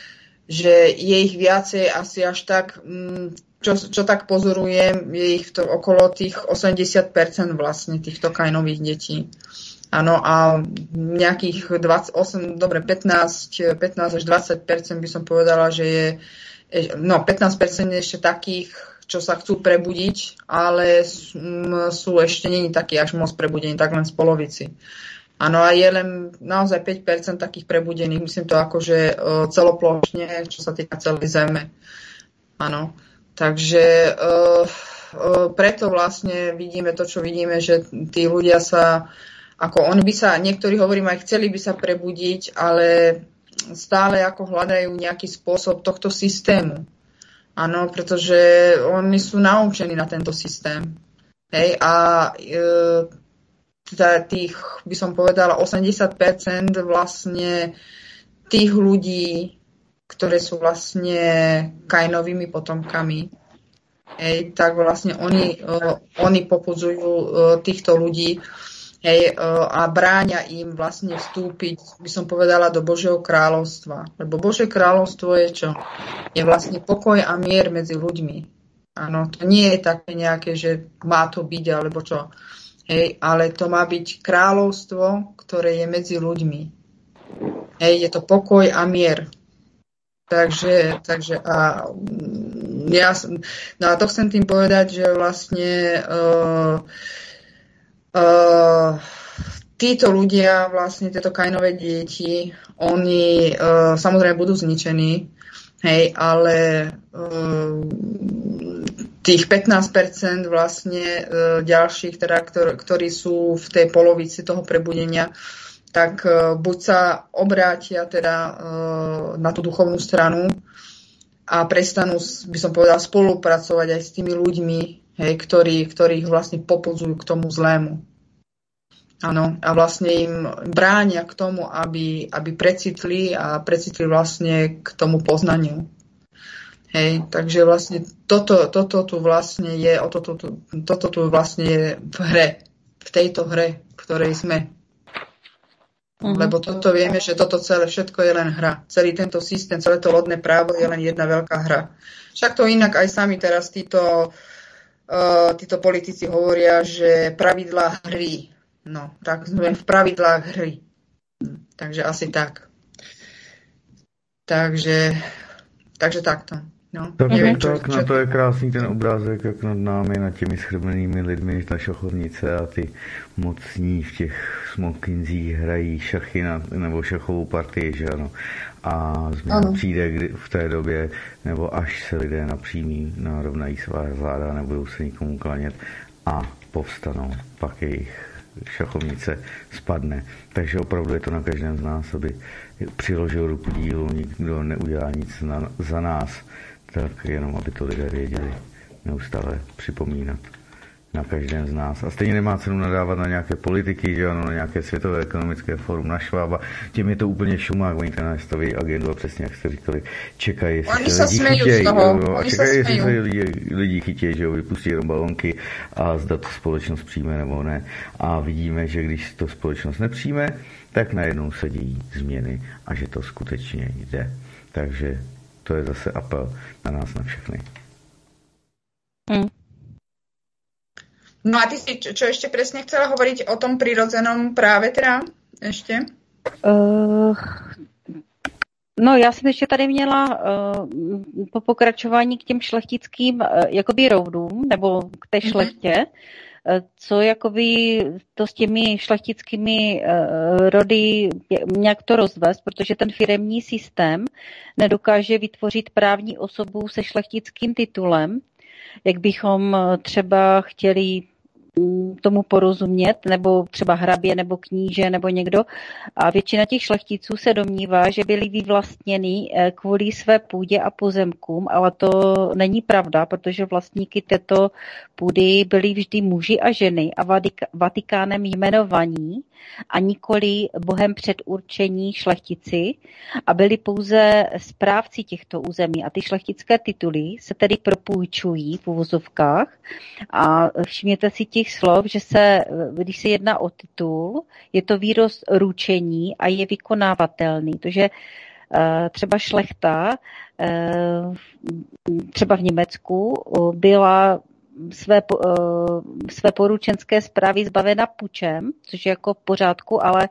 že je ich viacej asi až tak... Um, Čo, čo tak pozorujem, je ich to okolo tých osemdesiat percent vlastne týchto Kainových detí. Áno, a nejakých dvadsaťosem, dobre, pätnásť, pätnásť až dvadsať percent by som povedala, že je, no pätnásť percent je ešte takých, čo sa chcú prebudiť, ale sú ešte není takí až moc prebudení, tak len z polovici. Áno, a je len naozaj päť percent takých prebudených, myslím to akože celoplošne, čo sa týka celej Zeme. Áno. Takže uh, uh, preto vlastne vidíme to, čo vidíme, že tí ľudia sa, ako oni by sa, niektorí hovorím aj chceli by sa prebudiť, ale stále ako hľadajú nejaký spôsob tohto systému. Áno, pretože oni sú naučení na tento systém. Hej, a uh, teda tých, by som povedala, osemdesiat percent vlastne tých ľudí, ktoré sú vlastne Kainovými potomkami. Hej, tak vlastne oni, uh, oni popudzujú uh, týchto ľudí, hej, uh, a bráňa im vlastne vstúpiť, by som povedala, do Božieho kráľovstva. Lebo Božie kráľovstvo je čo? Je vlastne pokoj a mier medzi ľuďmi. Áno, to nie je také nejaké, že má to byť, alebo čo. Hej, ale to má byť kráľovstvo, ktoré je medzi ľuďmi. Hej, je to pokoj a mier. Takže, takže a ja no a to chcem tým povedať, že vlastne uh, uh, títo ľudia, vlastne tieto Kainové deti, oni uh, samozrejme budú zničení, hej, ale uh, tých pätnásť percent vlastne uh, ďalších, teda, ktor- ktorí sú v tej polovici toho prebudenia, tak buď sa obrátia teda na tú duchovnú stranu a prestanú, by som povedala, spolupracovať aj s tými ľuďmi, hej, ktorí, ktorí ich vlastne popudzujú k tomu zlému. Áno, a vlastne im bránia k tomu, aby, aby precitli a precitli vlastne k tomu poznaniu. Hej, takže vlastne toto, toto tu vlastne je, o toto, toto, toto tu vlastne je v hre, v tejto hre, v ktorej sme. Uh-huh. Lebo toto vieme, že toto celé všetko je len hra. Celý tento systém, celé to lodné právo je len jedna veľká hra. Však to inak aj sami teraz títo, uh, títo politici hovoria, že pravidlá hry. No, tak sme v pravidlách hry. Takže asi tak. Takže, takže takto. No, tak, neviem, tak, čo, no čo... to je krásný ten obrázek, jak nad námi, nad těmi schrbenými lidmi, ta šachovnice a ty mocní v těch smokinzích hrají šachy na, nebo šachovou partii, že ano. A změna přijde kdy, v té době, nebo až se lidé napřímí, narovnají svá záda, nebudou se nikomu klanět a povstanou, pak jejich šachovnice spadne. Takže opravdu je to na každém z nás, aby přiložil ruku dílu, nikdo neudělá nic na, za nás. Tak jenom, aby to lidé věděli, neustále připomínat na každém z nás. A stejně nemá cenu nadávat na nějaké politiky, že ano, na nějaké světové ekonomické fórum, na Švába. Těm je to úplně šumák, oni ten nastaví agendu a přesně, jak jste říkali, čekají, jestli se lidi chytějí. A čekají, jestli se lidi, lidi chytějí, že jo, vypustí jenom balonky a zda to společnost přijme nebo ne. A vidíme, že když to společnost nepřijme, tak najednou se dějí změny a že to skutečně jde. Takže to je zase apel na nás, na všechny. Hmm. No a ty si čo, čo ešte presne chcela hovoriť o tom prirodzenom práve teda? Ešte? Uh, No, já jsem ještě tady měla uh, po pokračování k těm šlechtickým uh, jakoby roudům, nebo k té šlechtě, uh, co jakoby to s těmi šlechtickými uh, rody, nějak to rozvést, protože ten firemní systém nedokáže vytvořit právní osobu se šlechtickým titulem, jak bychom třeba chtěli tomu porozumět, nebo třeba hrabě, nebo kníže, nebo někdo. A většina těch šlechticů se domnívá, že byli vyvlastněni kvůli své půdě a pozemkům, ale to není pravda, protože vlastníky této půdy byli vždy muži a ženy a Vatikánem jmenovaní a nikoli Bohem předurčení šlechtici a byli pouze správci těchto území. A ty šlechtické tituly se tedy propůjčují v uvozovkách a všimněte si těch slov, že se, když se jedná o titul, je to výraz ručení a je vykonávatelný. Takže třeba šlechta, třeba v Německu, byla své, své poručenské správy zbavena pučem, což je jako v pořádku, ale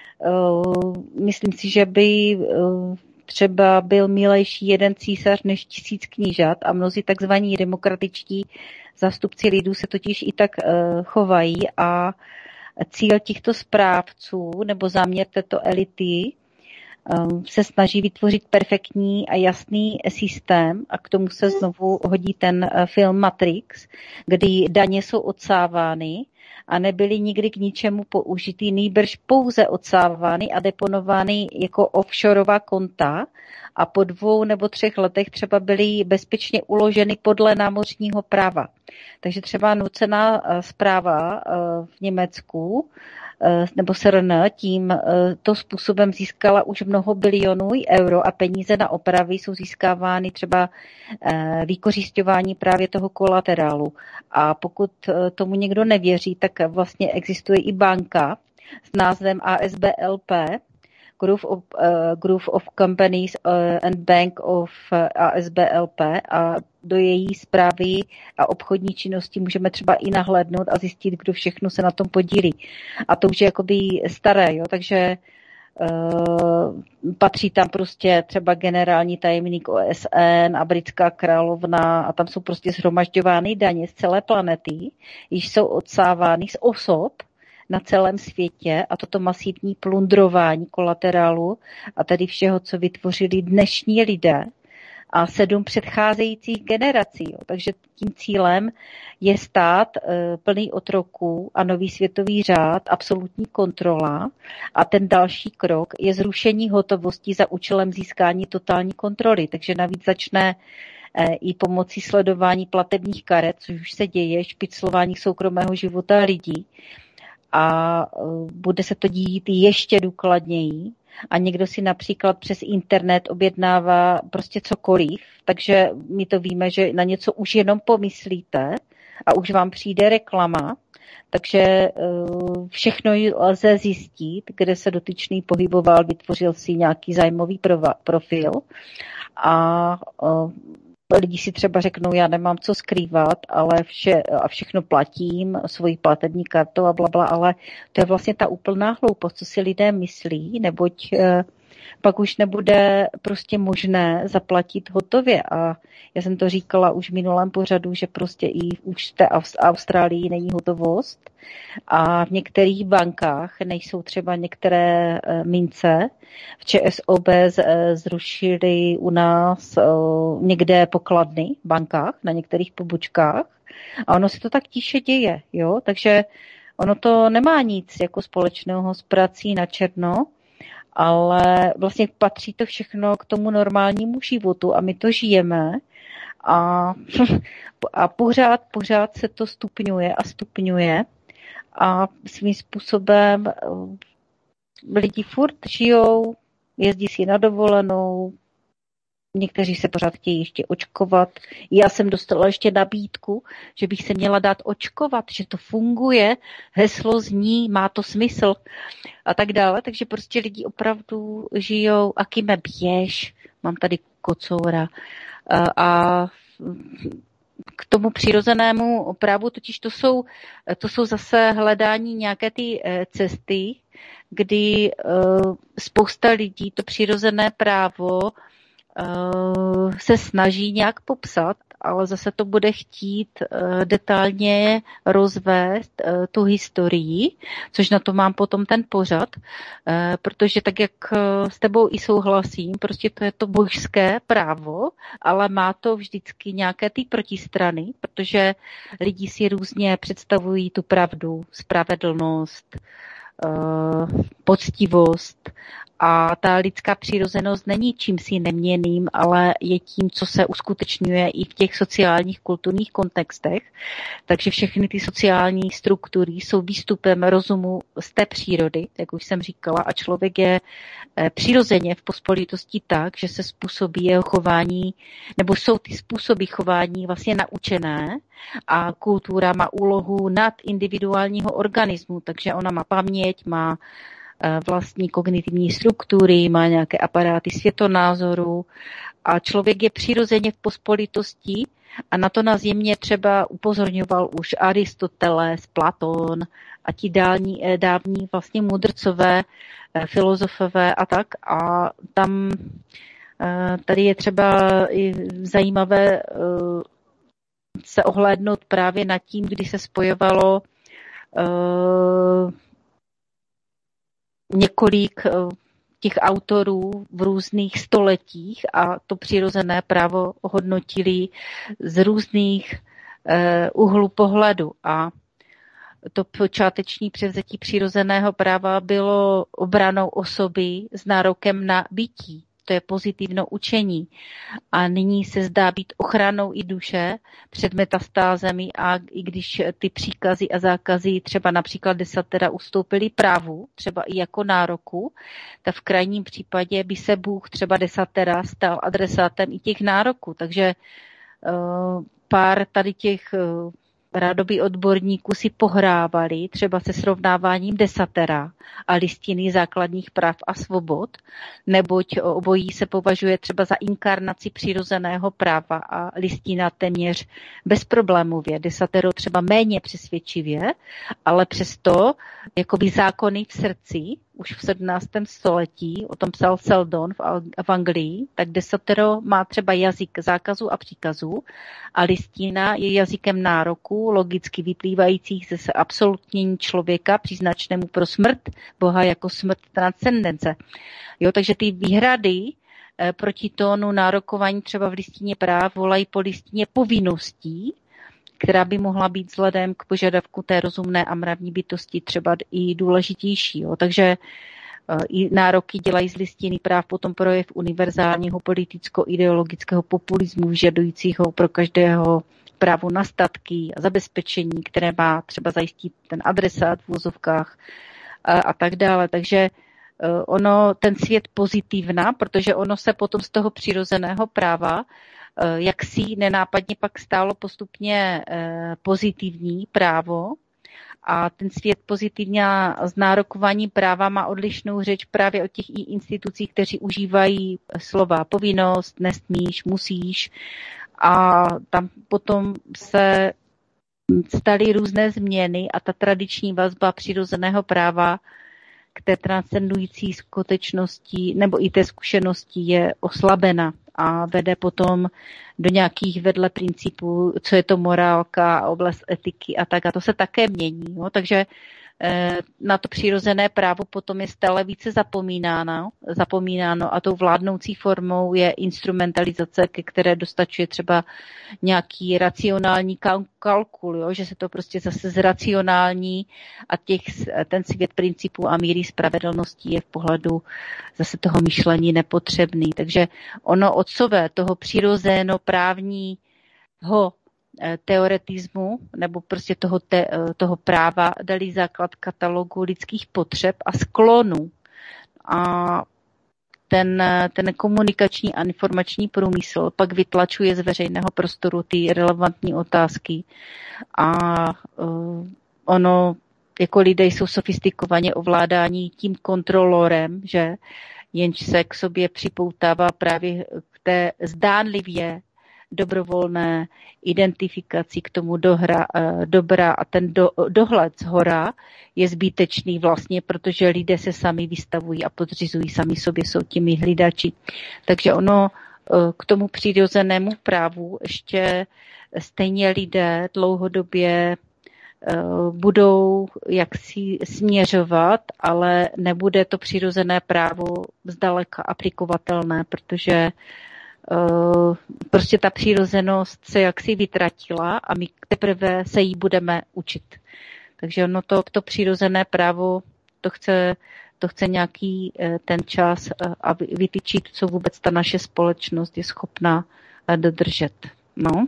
myslím si, že by třeba byl milejší jeden císař než tisíc knížat a mnozí takzvaní demokratičtí zástupci lidů se totiž i tak chovají a cíl těchto správců nebo záměr této elity se snaží vytvořit perfektní a jasný systém a k tomu se znovu hodí ten film Matrix, kdy daně jsou odsávány a nebyly nikdy k ničemu použitý, nýbrž pouze odsávány a deponovány jako offshoreová konta a po dvou nebo třech letech třeba byly bezpečně uloženy podle námořního práva. Takže třeba nucená správa v Německu nebo S R N tím to způsobem získala už mnoho bilionů euro a peníze na opravy jsou získávány třeba vykořisťování právě toho kolaterálu. A pokud tomu někdo nevěří, tak vlastně existuje i banka s názvem A S B L P, Group of, uh, Group of Companies uh, and Bank of uh, A S B L P a do její správy a obchodní činnosti můžeme třeba i nahlédnout a zjistit, kdo všechno se na tom podílí. A to už je jakoby staré, jo, takže uh, patří tam prostě třeba generální tajemník O S N a britská královna a tam jsou prostě shromažďovány daně z celé planety, již jsou odsávány z osob na celém světě a toto masivní plundrování kolaterálu a tady všeho, co vytvořili dnešní lidé a sedm předcházejících generací. Jo. Takže tím cílem je stát e, plný otroků a nový světový řád, absolutní kontrola a ten další krok je zrušení hotovosti za účelem získání totální kontroly. Takže navíc začne e, i pomocí sledování platebních karet, což už se děje, špiclování soukromého života lidí, a bude se to dít ještě důkladněji a někdo si například přes internet objednává prostě cokoliv, takže my to víme, že na něco už jenom pomyslíte a už vám přijde reklama, takže všechno lze zjistit, kde se dotyčný pohyboval, vytvořil si nějaký zájmový profil a lidi si třeba řeknou, já nemám co skrývat, ale vše, a všechno platím svojí platební kartou a blabla, ale to je vlastně ta úplná hloupost, co si lidé myslí, neboť eh, pak už nebude prostě možné zaplatit hotově. A já jsem to říkala už v minulém pořadu, že prostě i už v té Austrálii není hotovost a v některých bankách nejsou třeba některé eh, mince. V ČSOB z, zrušili u nás eh, někde pokladny v bankách, na některých pobočkách a ono se to tak tiše děje, jo, takže ono to nemá nic jako společného s prací na černo, ale vlastně patří to všechno k tomu normálnímu životu a my to žijeme a, a pořád, pořád se to stupňuje a stupňuje a svým způsobem lidi furt žijou, jezdí si na dovolenou, někteří se pořád chtějí ještě očkovat. Já jsem dostala ještě nabídku, že bych se měla dát očkovat, že to funguje, heslo zní, má to smysl a tak dále. Takže prostě lidi opravdu žijou, akýme běž, mám tady kocoura a, a k tomu přirozenému právu, totiž to jsou, to jsou zase hledání nějaké ty cesty, kdy uh, spousta lidí to přirozené právo uh, se snaží nějak popsat, ale zase to bude chtít uh, detailně rozvést uh, tu historii, což na to mám potom ten pořad, uh, protože tak, jak uh, s tebou i souhlasím, prostě to je to božské právo, ale má to vždycky nějaké ty protistrany, protože lidi si různě představují tu pravdu, spravedlnost, uh, poctivost. A ta lidská přirozenost není čímsi neměnným, ale je tím, co se uskutečňuje i v těch sociálních kulturních kontextech. Takže všechny ty sociální struktury jsou výstupem rozumu z té přírody, jak už jsem říkala, a člověk je přirozeně v pospolitosti tak, že se způsobí jeho chování, nebo jsou ty způsoby chování vlastně naučené a kultura má úlohu nad individuálního organismu, takže ona má paměť, má vlastní kognitivní struktury, má nějaké aparáty světonázoru a člověk je přirozeně v pospolitosti a na to nás jemně třeba upozorňoval už Aristoteles, Platón a ti dální, dávní vlastně mudrcové, filozofové a tak. A tam tady je třeba i zajímavé se ohlédnout právě nad tím, kdy se spojovalo několik těch autorů v různých stoletích a to přirozené právo hodnotili z různých úhlů pohledu. A to počáteční převzetí přirozeného práva bylo obranou osoby s nárokem na bytí. To je pozitivno učení. A nyní se zdá být ochranou i duše před metastázemi a i když ty příkazy a zákazy třeba například desatera ustoupily právu, třeba i jako nároku, tak v krajním případě by se Bůh třeba desatera stal adresátem i těch nároků. Takže uh, pár tady těch uh, rádoby odborníků si pohrávali třeba se srovnáváním desatera a listiny základních práv a svobod, neboť obojí se považuje třeba za inkarnaci přirozeného práva a listina téměř bezproblémově, desatero třeba méně přesvědčivě, ale přesto jakoby zákony v srdci, už v sedmnáctém století, o tom psal Seldon v, v Anglii, tak desatero má třeba jazyk zákazu a příkazu a listina je jazykem nároku, logicky vyplývajících ze absolutnění člověka příznačnému pro smrt, Boha jako smrt transcendence. Jo, takže ty výhrady eh, proti tónu nárokování třeba v listině práv volají po listině povinností, která by mohla být vzhledem k požadavku té rozumné a mravní bytosti třeba i důležitější. Jo. Takže i nároky dělají z listiny práv potom projev univerzálního politicko-ideologického populismu, vyžadujícího pro každého právo na statky a zabezpečení, které má třeba zajistit ten adresát v vozovkách a, a tak dále. Takže ono, ten svět pozitivna, protože ono se potom z toho přirozeného práva jak si nenápadně pak stálo postupně pozitivní právo a ten svět pozitivně s nárokováním práva má odlišnou řeč právě od těch institucí, kteří užívají slova povinnost, nesmíš, musíš a tam potom se staly různé změny a ta tradiční vazba přirozeného práva k té transcendující skutečnosti nebo i té zkušenosti je oslabena a vede potom do nějakých vedle principů, co je to morálka, oblast etiky a tak. A to se také mění. No? Takže eh, na to přirozené právo potom je stále více zapomínáno, zapomínáno a tou vládnoucí formou je instrumentalizace, ke které dostačuje třeba nějaký racionální kalkul, jo? Že se to prostě zase zracionální a těch, ten svět principů a míry spravedlnosti je v pohledu zase toho myšlení nepotřebný. Takže ono otcové toho přirozeno právního teoretismu nebo prostě toho, te, toho práva dali základ katalogu lidských potřeb a sklonů. A ten, ten komunikační a informační průmysl pak vytlačuje z veřejného prostoru ty relevantní otázky a uh, ono jako lidé jsou sofistikovaně ovládání tím kontrolorem, že jenž se k sobě připoutává právě k té zdánlivě dobrovolné identifikací k tomu dohra, dobra a ten do, dohled z hora je zbytečný vlastně, protože lidé se sami vystavují a podřizují sami sobě, jsou těmi hlídači. Takže ono k tomu přirozenému právu ještě stejně lidé dlouhodobě budou jaksi směřovat, ale nebude to přirozené právo zdaleka aplikovatelné, protože uh, prostě ta přirozenost se jaksi vytratila a my teprve se jí budeme učit. Takže ono to, to přirozené právo, to chce, to chce nějaký uh, ten čas uh, a vytyčit, co vůbec ta naše společnost je schopná uh, dodržet. No.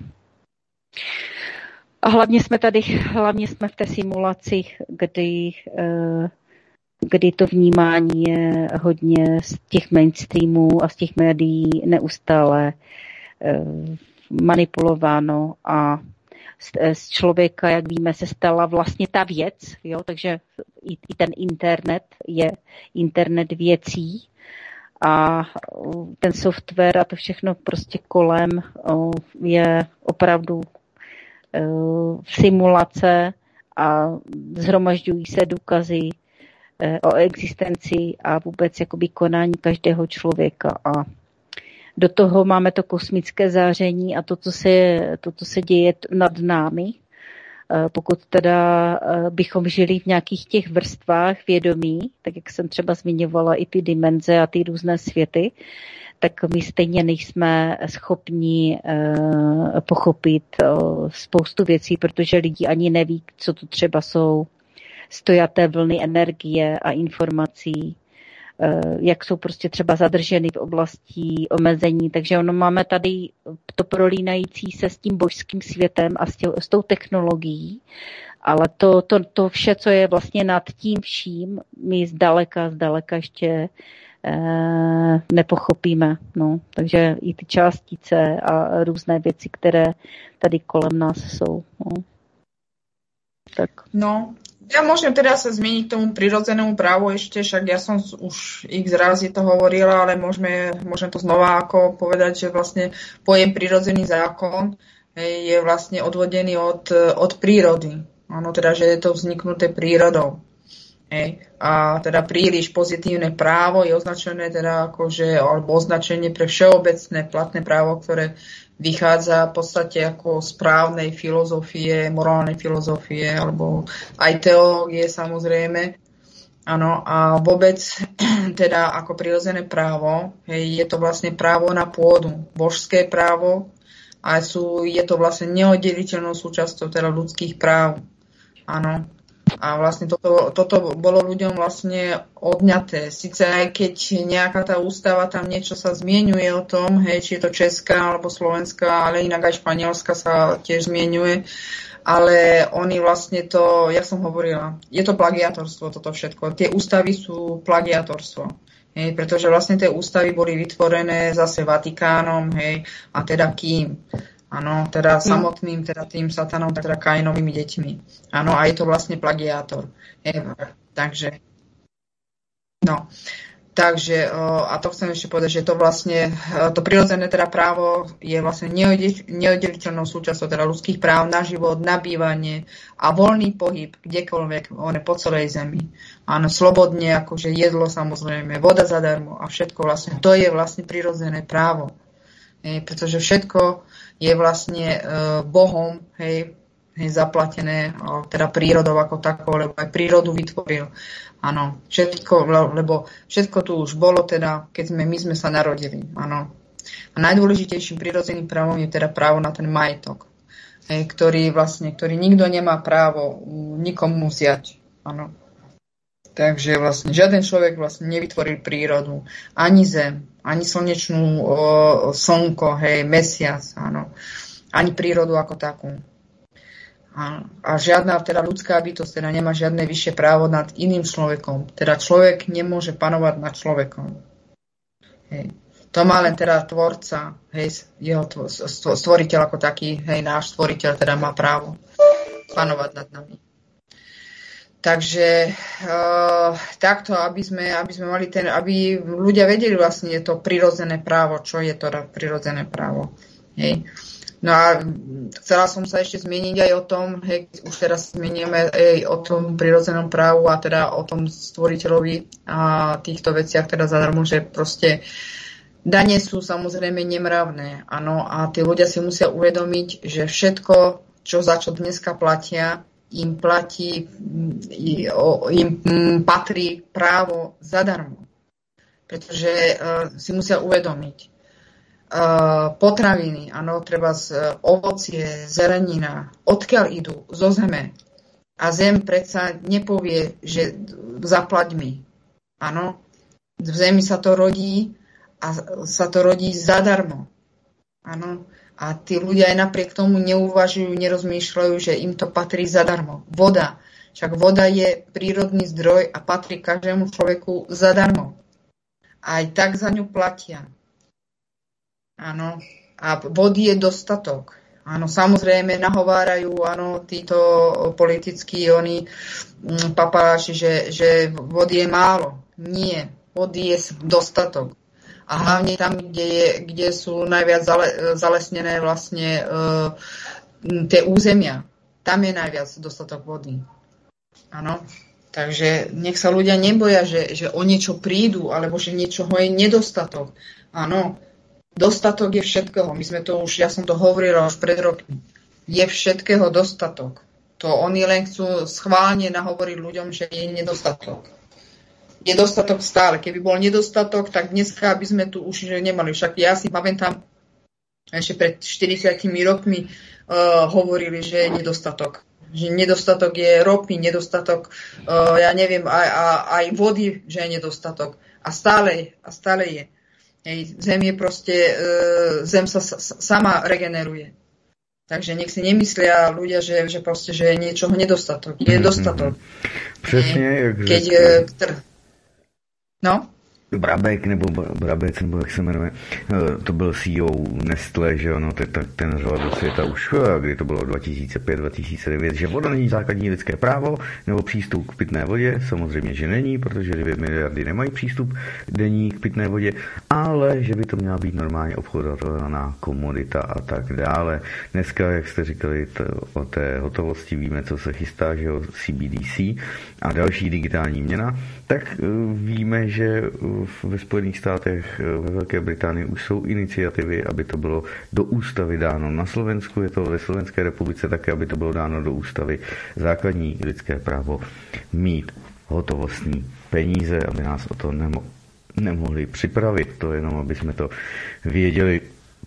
A hlavně jsme tady, hlavně jsme v té simulaci, kdy, kdy to vnímání je hodně z těch mainstreamů a z těch médií neustále manipulováno a z člověka, jak víme, se stala vlastně ta věc, jo? Takže i, i ten internet je internet věcí a ten software a to všechno prostě kolem je opravdu simulace a zhromažďují se důkazy o existenci a vůbec jakoby konání každého člověka. A do toho máme to kosmické záření a to, co se, to, co se děje nad námi. Pokud teda bychom žili v nějakých těch vrstvách vědomí, tak jak jsem třeba zmiňovala i ty dimenze a ty různé světy, tak my stejně nejsme schopni uh, pochopit uh, spoustu věcí, protože lidi ani neví, co to třeba jsou stojaté vlny energie a informací, uh, jak jsou prostě třeba zadrženy v oblasti omezení. Takže ono máme tady to prolínající se s tím božským světem a s, tě, s tou technologií, ale to, to, to vše, co je vlastně nad tím vším, my zdaleka, zdaleka ještě nepochopíme. No. Takže i ty částice a různé věci, které tady kolem nás jsou. No. Tak. No, ja môžem teda sa zmeniť k tomu prirodzenému právu ešte, však ja som už x razy to hovorila, ale môžeme, môžem to znova ako povedať, že vlastne pojem prirodzený zákon je vlastne odvodený od, od prírody. Áno, teda, že je to vzniknuté prírodou. Hej. A teda príliš pozitívne právo je označené teda akože, alebo označenie pre všeobecné platné právo, ktoré vychádza v podstate ako správnej filozofie, morálnej filozofie, alebo aj teológie samozrejme. Áno, a vôbec teda ako prirodzené právo, hej, je to vlastne právo na pôdu, božské právo a sú, je to vlastne neoddeliteľnou súčasťou teda ľudských práv. Áno. A vlastne toto, toto bolo ľuďom vlastne odňaté. Sice aj keď nejaká tá ústava tam niečo sa zmieňuje o tom, hej, či je to česká alebo slovenská, ale inak aj španielská sa tiež zmieňuje, ale oni vlastne to, ja som hovorila, je to plagiatorstvo toto všetko. Tie ústavy sú plagiatorstvo. Hej, pretože vlastne tie ústavy boli vytvorené zase Vatikánom, hej, a teda kým? Áno, teda samotným, teda tým satanom, teda Kainovými deťmi. Áno, a je to vlastne plagiátor. Je, takže, no, takže, a to chcem ešte povedať, že to vlastne, to prirodzené teda právo je vlastne neoddeliteľnou súčasťou teda ľudských práv na život, na bývanie a voľný pohyb kdekoľvek, one po celej zemi. Áno, slobodne, akože jedlo samozrejme, voda zadarmo a všetko vlastne, to je vlastne prirodzené právo. Hej, pretože všetko je vlastne e, Bohom, hej, hej, zaplatené, o, teda prírodou ako takou, lebo aj prírodu vytvoril. Áno, všetko, lebo všetko tu už bolo, teda, keď sme, my sme sa narodili. Áno. A najdôležitejším prirodzeným právom je teda právo na ten majetok, hej, ktorý vlastne, ktorý nikto nemá právo nikomu vziať. Áno. Takže vlastne žiaden človek vlastne nevytvoril prírodu, ani zem, ani slnečnú o, slnko, hej, mesiac, áno, ani prírodu ako takú. A, a žiadna teda ľudská bytosť teda nemá žiadne vyššie právo nad iným človekom. Teda človek nemôže panovať nad človekom. Hej. To má len teda tvorca, hej, jeho stvoriteľ ako taký, hej, náš stvoriteľ teda má právo panovať nad nami. Takže uh, takto, aby sme, aby sme mali ten, aby ľudia vedeli vlastne to prirodzené právo, čo je to prirodzené právo. Hej. No a chcela som sa ešte zmieniť aj o tom, hej, už teraz zmieníme aj o tom prirodzenom právu a teda o tom stvoriteľovi a týchto veciach teda zadarmo, že proste dane sú samozrejme nemravné. Áno, a tí ľudia si musia uvedomiť, že všetko, čo za čo dneska platia, im platí, im patrí právo zadarmo. Pretože uh, si musia uvedomiť, Uh, potraviny, áno, treba z uh, ovocie, zelenina, odkiaľ idú? Zo zeme. A zem predsa nepovie, že zaplať mi. Áno, v zemi sa to rodí a sa to rodí zadarmo. Áno, a tí ľudia aj napriek tomu neuvažujú, nerozmýšľajú, že im to patrí zadarmo. Voda, však voda je prírodný zdroj a patrí každému človeku zadarmo. Aj tak za ňu platia. Áno, a vody je dostatok. Áno, samozrejme nahovárajú, áno, títo politickí, oni papáši, že, že vody je málo. Nie, vody je dostatok. A hlavne tam, kde, je, kde sú najviac zale, zalesnené vlastne uh, tie územia. Tam je najviac dostatok vody. Áno. Takže nech sa ľudia neboja, že, že o niečo prídu, alebo že niečoho je nedostatok. Áno. Dostatok je všetkého. My sme to už, ja som to hovorila už pred rokmi. Je všetkého dostatok. To oni len chcú schválne nahovoriť ľuďom, že je nedostatok. Je dostatok stále. Keby bol nedostatok, tak dneska by sme tu už nemali. Však ja si pamätám, ešte pred štyridsiatimi rokmi uh, hovorili, že je nedostatok. Že nedostatok je ropy, nedostatok, uh, ja neviem, aj, aj, aj vody, že je nedostatok. A stále, a stále je. Hej, zem je proste, e, zem sa, sa sama regeneruje. Takže nech si nemyslia ľudia, že, že proste, že je niečoho nedostatok. Je dostatok. Přesně, jak keď, řekl. e, no? Brabek, nebo Brabec, nebo jak se jmenuje, to byl C E O Nestlé, že ono, ten, ten řval do světa už, kdy to bylo dva tisíce pět dva tisíce devět, že voda není základní lidské právo, nebo přístup k pitné vodě, samozřejmě, že není, protože dvě miliardy nemají přístup denní k pitné vodě, ale že by to měla být normálně obchodovaná komodita a tak dále. Dneska, jak jste říkali to, o té hotovosti, víme, co se chystá, že jo, C B D C a další digitální měna, tak víme, že ve Spojených státech, ve Velké Británii už jsou iniciativy, aby to bylo do ústavy dáno. Na Slovensku je to ve Slovenské republice také, aby to bylo dáno do ústavy. Základní lidské právo mít hotovostní peníze, aby nás o to nemo- nemohli připravit. To jenom, aby jsme to věděli.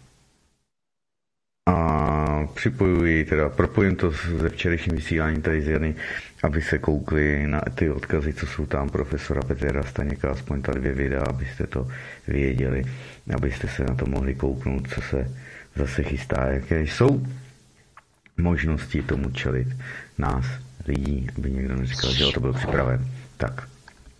A připojuji, teda propojím to ze včerejším vysílání tady z Jany, aby se koukli na ty odkazy, co jsou tam profesora Petra Staněka, aspoň ta dvě videa, abyste to věděli, abyste se na to mohli kouknout, co se zase chystá, jaké jsou možnosti tomu čelit nás, lidí, aby někdo neříkal, že o to byl připraven. Tak.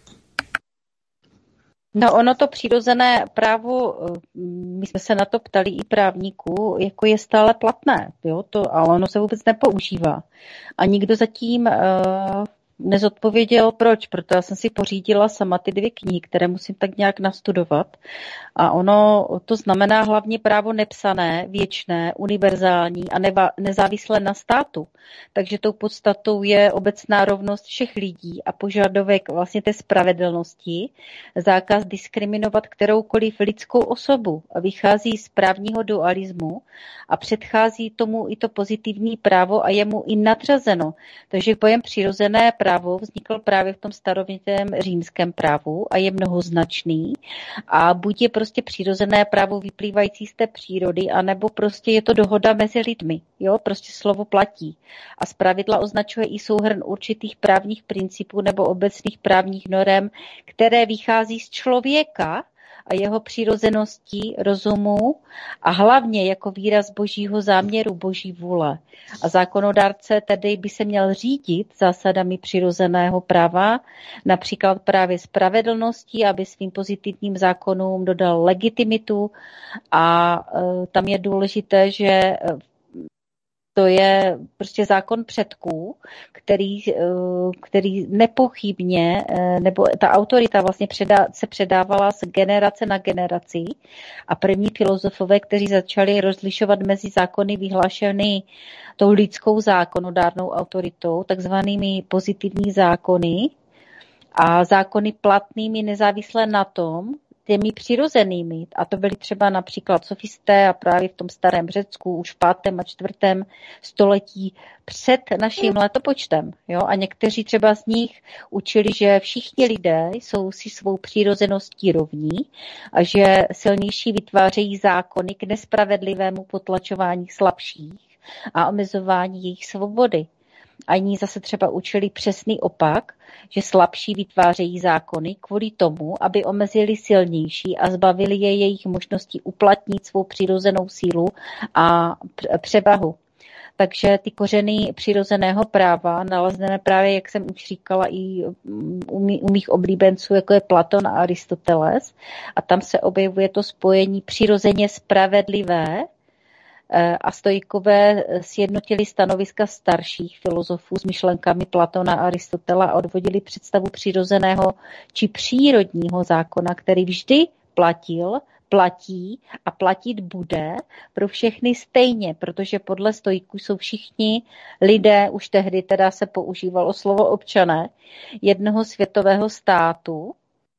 No ono to přirozené právo, my jsme se na to ptali i právníků, jako je stále platné, jo, to, ale ono se vůbec nepoužívá. A nikdo zatím uh, nezodpověděl proč, proto já jsem si pořídila sama ty dvě knihy, které musím tak nějak nastudovat. A ono to znamená hlavně právo nepsané, věčné, univerzální a neba, nezávislé na státu. Takže tou podstatou je obecná rovnost všech lidí a požadavek vlastně té spravedlnosti, zákaz diskriminovat kteroukoliv lidskou osobu a vychází z právního dualismu a předchází tomu i to pozitivní právo a je mu i nadřazeno. Takže pojem přirozené právo vznikl právě v tom starověkém římském právu a je mnohoznačný a buď je prostě přirozené právo vyplývající z té přírody, anebo prostě je to dohoda mezi lidmi. Jo, prostě slovo platí. A zpravidla označuje i souhrn určitých právních principů nebo obecných právních norem, které vychází z člověka a jeho přirozeností, rozumu a hlavně jako výraz božího záměru, boží vůle. A zákonodárce tedy by se měl řídit zásadami přirozeného práva, například právě spravedlností, aby svým pozitivním zákonům dodal legitimitu a e, tam je důležité, že to je prostě zákon předků, který, který nepochybně, nebo ta autorita vlastně předá, se předávala z generace na generaci a první filozofové, kteří začali rozlišovat mezi zákony vyhlášeny tou lidskou zákonodárnou autoritou, takzvanými pozitivní zákony a zákony platnými nezávisle na tom, těmi přirozenými. A to byly třeba například sofisté a právě v tom starém Řecku už v pátém a čtvrtém století před naším letopočtem. Jo? A někteří třeba z nich učili, že všichni lidé jsou si svou přirozeností rovní a že silnější vytvářejí zákony k nespravedlivému potlačování slabších a omezování jejich svobody. A jiní zase třeba učili přesný opak, že slabší vytvářejí zákony kvůli tomu, aby omezili silnější a zbavili je jejich možností uplatnit svou přirozenou sílu a převahu. Takže ty kořeny přirozeného práva nalezneme právě, jak jsem už říkala, i u mých oblíbenců, jako je Platon a Aristoteles. A tam se objevuje to spojení přirozeně spravedlivé, a stoikové sjednotili stanoviska starších filozofů s myšlenkami Platona a Aristotela a odvodili představu přirozeného či přírodního zákona, který vždy platil, platí a platit bude pro všechny stejně, protože podle stoiků jsou všichni lidé, už tehdy teda se používalo slovo občané, jednoho světového státu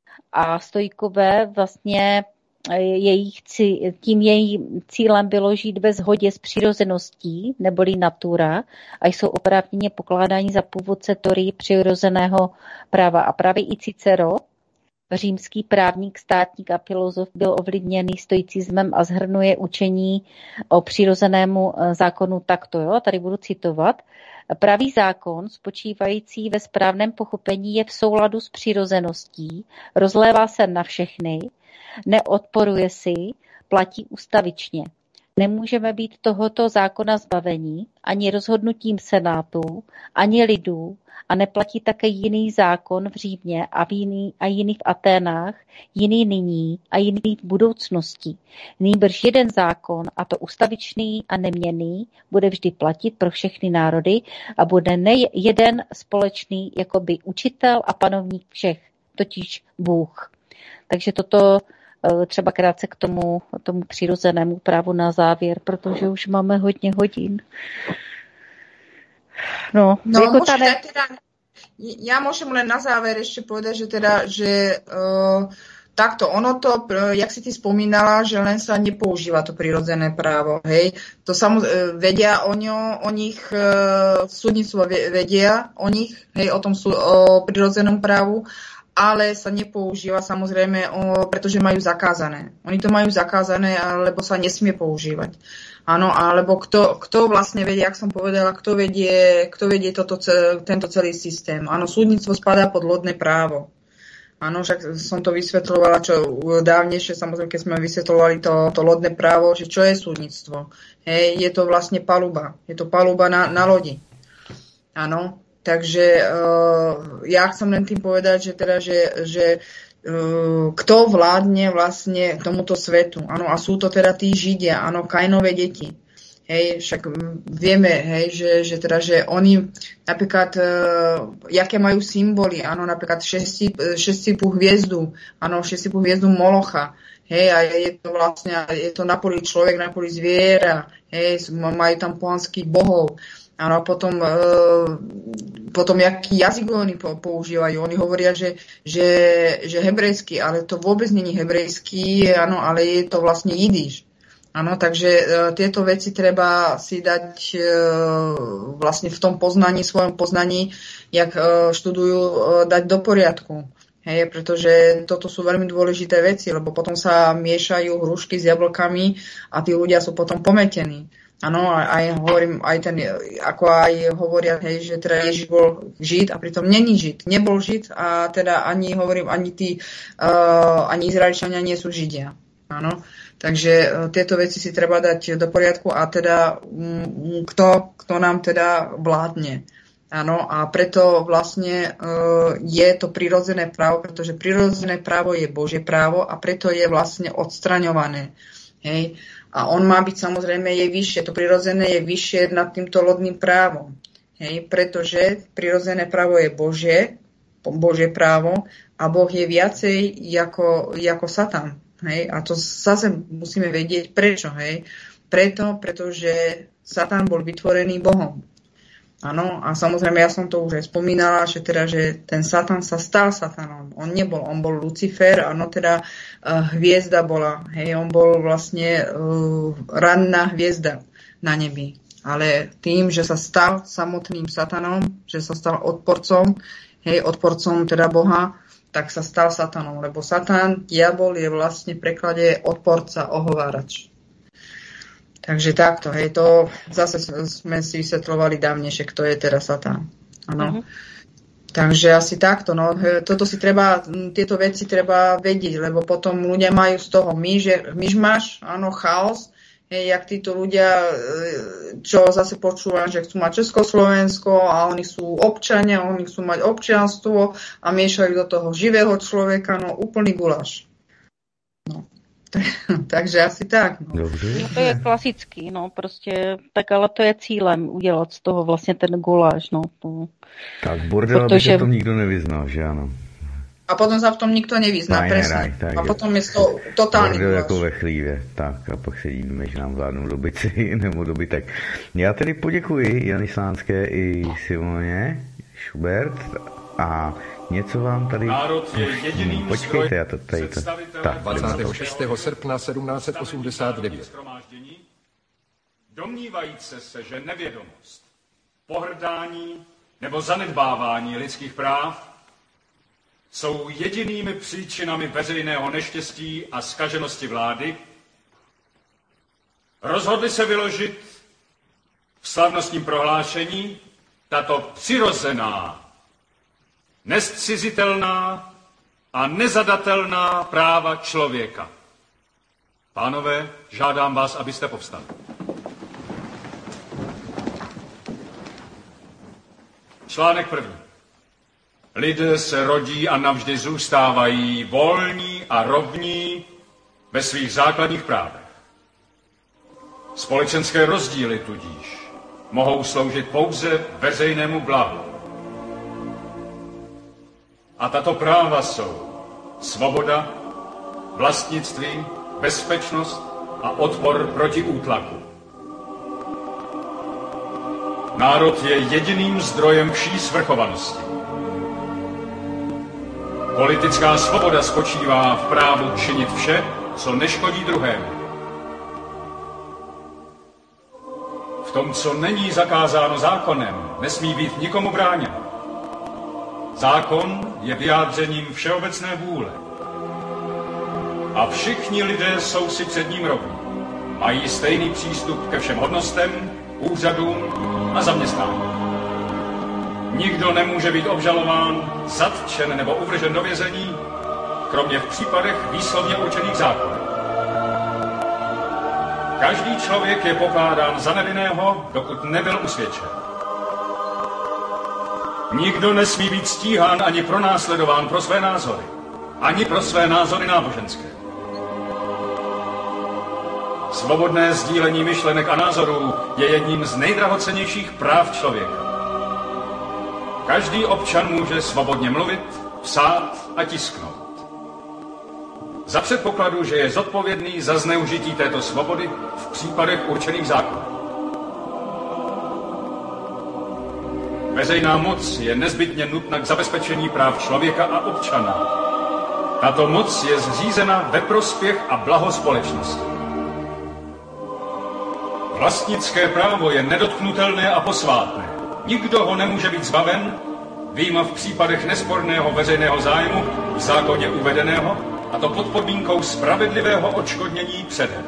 a stoikové vlastně jejich, tím jejím cílem bylo žít ve shodě s přirozeností, neboli natura, a jsou oprávněně pokládáni za původce teorie přirozeného práva. A právě i Cicero, římský právník, státník a filozof, byl ovlivněný stoicismem a shrnuje učení o přirozenému zákonu takto. Jo? Tady budu citovat. Pravý zákon, spočívající ve správném pochopení, je v souladu s přirozeností, rozlévá se na všechny, neodporuje si, platí ustavičně. Nemůžeme být tohoto zákona zbavení ani rozhodnutím senátu, ani lidů a neplatí také jiný zákon v Římě a, v jiný, a jiný v Aténách, jiný nyní a jiný v budoucnosti. Nýbrž jeden zákon, a to ustavičný a neměnný, bude vždy platit pro všechny národy a bude nejeden společný jakoby učitel a panovník všech, totiž Bůh. Takže toto třeba krátce k tomu, tomu přirozenému právu na závěr, protože už máme hodně hodin. No, no jako ta ne... teda, ja môžem len na záver ešte povedať, že teda, že uh, takto, ono to, jak si ty spomínala, že len sa nepoužíva to prirodzené právo, hej. To samozrejme vedia o ňo, o nich, uh, súdnictvo vedia o nich, hej, o tom sú, o prirodzenom právu, ale sa nepoužíva samozrejme, o, pretože majú zakázané. Oni to majú zakázané, alebo sa nesmie používať. Áno, alebo kto, kto vlastne vedie, jak som povedala, kto vedie, kto vedie toto, tento celý systém. Áno, súdnictvo spadá pod lodné právo. Áno, však som to vysvetľovala, čo dávnejšie, samozrejme, keď sme vysvetľovali to, to lodné právo, že čo je súdnictvo. Hej, je to vlastne paluba. Je to paluba na, na lodi. Áno. Takže uh, ja chcem len tým povedať, že teda, že, že uh, kto vládne vlastne tomuto svetu. Áno, a sú to teda tí Židia, áno, Kainové deti. Hej, však vieme, hej, že, že teda, že oni napríklad, uh, jaké majú symboly, áno, napríklad šesticipú hviezdu, áno, šesticipú hviezdu Molocha. Hej, a je to vlastne, je to na poli človek, na poli zviera, hej, majú tam pohanských bohov. Áno, potom, e, potom jaký jazyk oni používajú. Oni hovoria, že, že, že hebrejský, ale to vôbec není hebrejský, áno, ale je to vlastne jidiš. Áno, takže e, tieto veci treba si dať e, vlastne v tom poznaní, svojom poznaní, jak e, študujú, e, dať do poriadku. Hej, pretože toto sú veľmi dôležité veci, lebo potom sa miešajú hrušky s jablkami a tí ľudia sú potom pometení. Áno, aj hovorím, aj ten, ako aj hovoria, hej, že teda Ježiš bol Žid a pritom není Žid, nebol Žid a teda ani hovorím, ani tí, uh, ani Izraelčania nie sú Židia. Áno, takže uh, tieto veci si treba dať do poriadku a teda um, kto, kto nám teda vládne. Áno, a preto vlastne uh, je to prirodzené právo, pretože prirodzené právo je Božie právo a preto je vlastne odstraňované. Hej. A on má byť samozrejme je vyššie, to prirodzené je vyššie nad týmto lodným právom. Hej, pretože prirodzené právo je Božie, Božie právo a Boh je viacej ako, ako Satan. Hej, a to zase musíme vedieť prečo. Hej. Preto, pretože Satan bol vytvorený Bohom. Áno, a samozrejme ja som to už aj spomínala, že teda, že ten Satan sa stal Satanom. On nebol, on bol Lucifer, áno, teda uh, hviezda bola, hej, on bol vlastne uh, ranná hviezda na nebi. Ale tým, že sa stal samotným Satanom, že sa stal odporcom, hej, odporcom teda Boha, tak sa stal Satanom, lebo Satan, diabol je vlastne v preklade odporca, ohovárač. Takže takto, hej, to zase sme si vysvetľovali dávnejšie, kto je teraz Satan. Áno. Uh-huh. Takže asi takto, no, toto si treba, tieto veci treba vedieť, lebo potom ľudia majú z toho myž, myšmaš, áno, chaos, hej, jak títo ľudia, čo zase počúvam, že chcú mať Československo a oni sú občania, oni chcú mať občianstvo a miešajú do toho živého človeka, no úplný guláš. No. Takže asi tak. No. Dobře. No to je klasický, no prostě, tak ale to je cílem udělat z toho vlastně ten guláš, no. To... Tak bordel, protože... aby se v tom nikdo nevyznal, že ano. A potom sa v tom nikto nevyzná, presne. Raj, a potom je to totálny guláš. Jako ve chlívě, tak a pak se dívíme, že nám vládnou dobyci nebo dobytek. Já tedy poděkuji Jany Slánské i Simoně Schubert a něco vám tady... Národ je jediným Počkejte, já to tady to... Tak, dvacátého šestého srpna sedmnáct osmdesát devět. Domnívajíce se, že nevědomost, pohrdání nebo zanedbávání lidských práv jsou jedinými příčinami veřejného neštěstí a zkaženosti vlády, rozhodli se vyložit v slavnostním prohlášení tato přirozená, nezcizitelná a nezadatelná práva člověka. Pánové, žádám vás, abyste povstali. Článek první. Lidé se rodí a navždy zůstávají volní a rovní ve svých základních právech. Společenské rozdíly tudíž mohou sloužit pouze veřejnému blahu. A tato práva jsou svoboda, vlastnictví, bezpečnost a odpor proti útlaku. Národ je jediným zdrojem vší svrchovanosti. Politická svoboda spočívá v právu činit vše, co neškodí druhému. V tom, co není zakázáno zákonem, nesmí být nikomu bráněno. Zákon je vyjádřením všeobecné vůle. A všichni lidé jsou si před ním rovní. Mají stejný přístup ke všem hodnostem, úřadům a zaměstnání. Nikdo nemůže být obžalován, zatčen nebo uvržen do vězení, kromě v případech výslovně určených zákonem. Každý člověk je pokládán za nevinného, dokud nebyl usvědčen. Nikdo nesmí být stíhán ani pronásledován pro své názory, ani pro své názory náboženské. Svobodné sdílení myšlenek a názorů je jedním z nejdrahocennějších práv člověka. Každý občan může svobodně mluvit, psát a tisknout. Za předpokladu, že je zodpovědný za zneužití této svobody v případech určených zákonem. Veřejná moc je nezbytně nutná k zabezpečení práv člověka a občana. Tato moc je zřízena ve prospěch a blaho společnosti. Vlastnické právo je nedotknutelné a posvátné. Nikdo ho nemůže být zbaven, vyjma v případech nesporného veřejného zájmu v zákoně uvedeného, a to pod podmínkou spravedlivého odškodnění předem.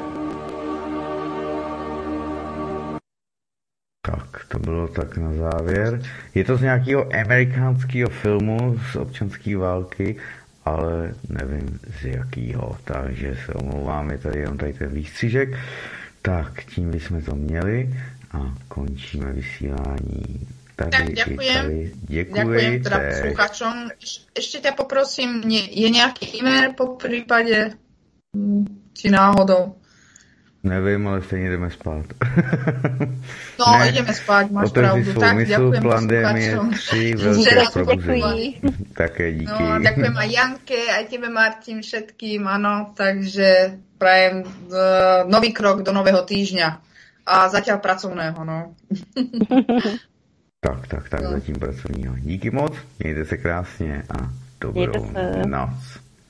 Tak, to bylo tak na závěr. Je to z nějakého amerikánského filmu z občanské války, ale nevím z jakýho, takže se omlouvám, je tady jenom tady ten výstřižek. Tak, tím bychom to měli a končíme vysílání. Tady, tak, ďakujem. Tady. Děkuji. Ďakujem teda posluchačom. Ešte ťa poprosím, je nejaký e-mail po prípade, či náhodou? Nevím, ale stejně jdeme spát. No, ne, ideme spát, máš pravdu. Tak, ďakujem poslucháčom. Tři velké probuzení. Také díky. No, ďakujem aj Janke, aj tebe, Martin, všetkým, áno. Takže prajem uh, nový krok do nového týždňa. A zatiaľ pracovného, no. Tak, tak, tak, no. Zatím pracovního. Díky moc, mějte se krásně a dobrou noc.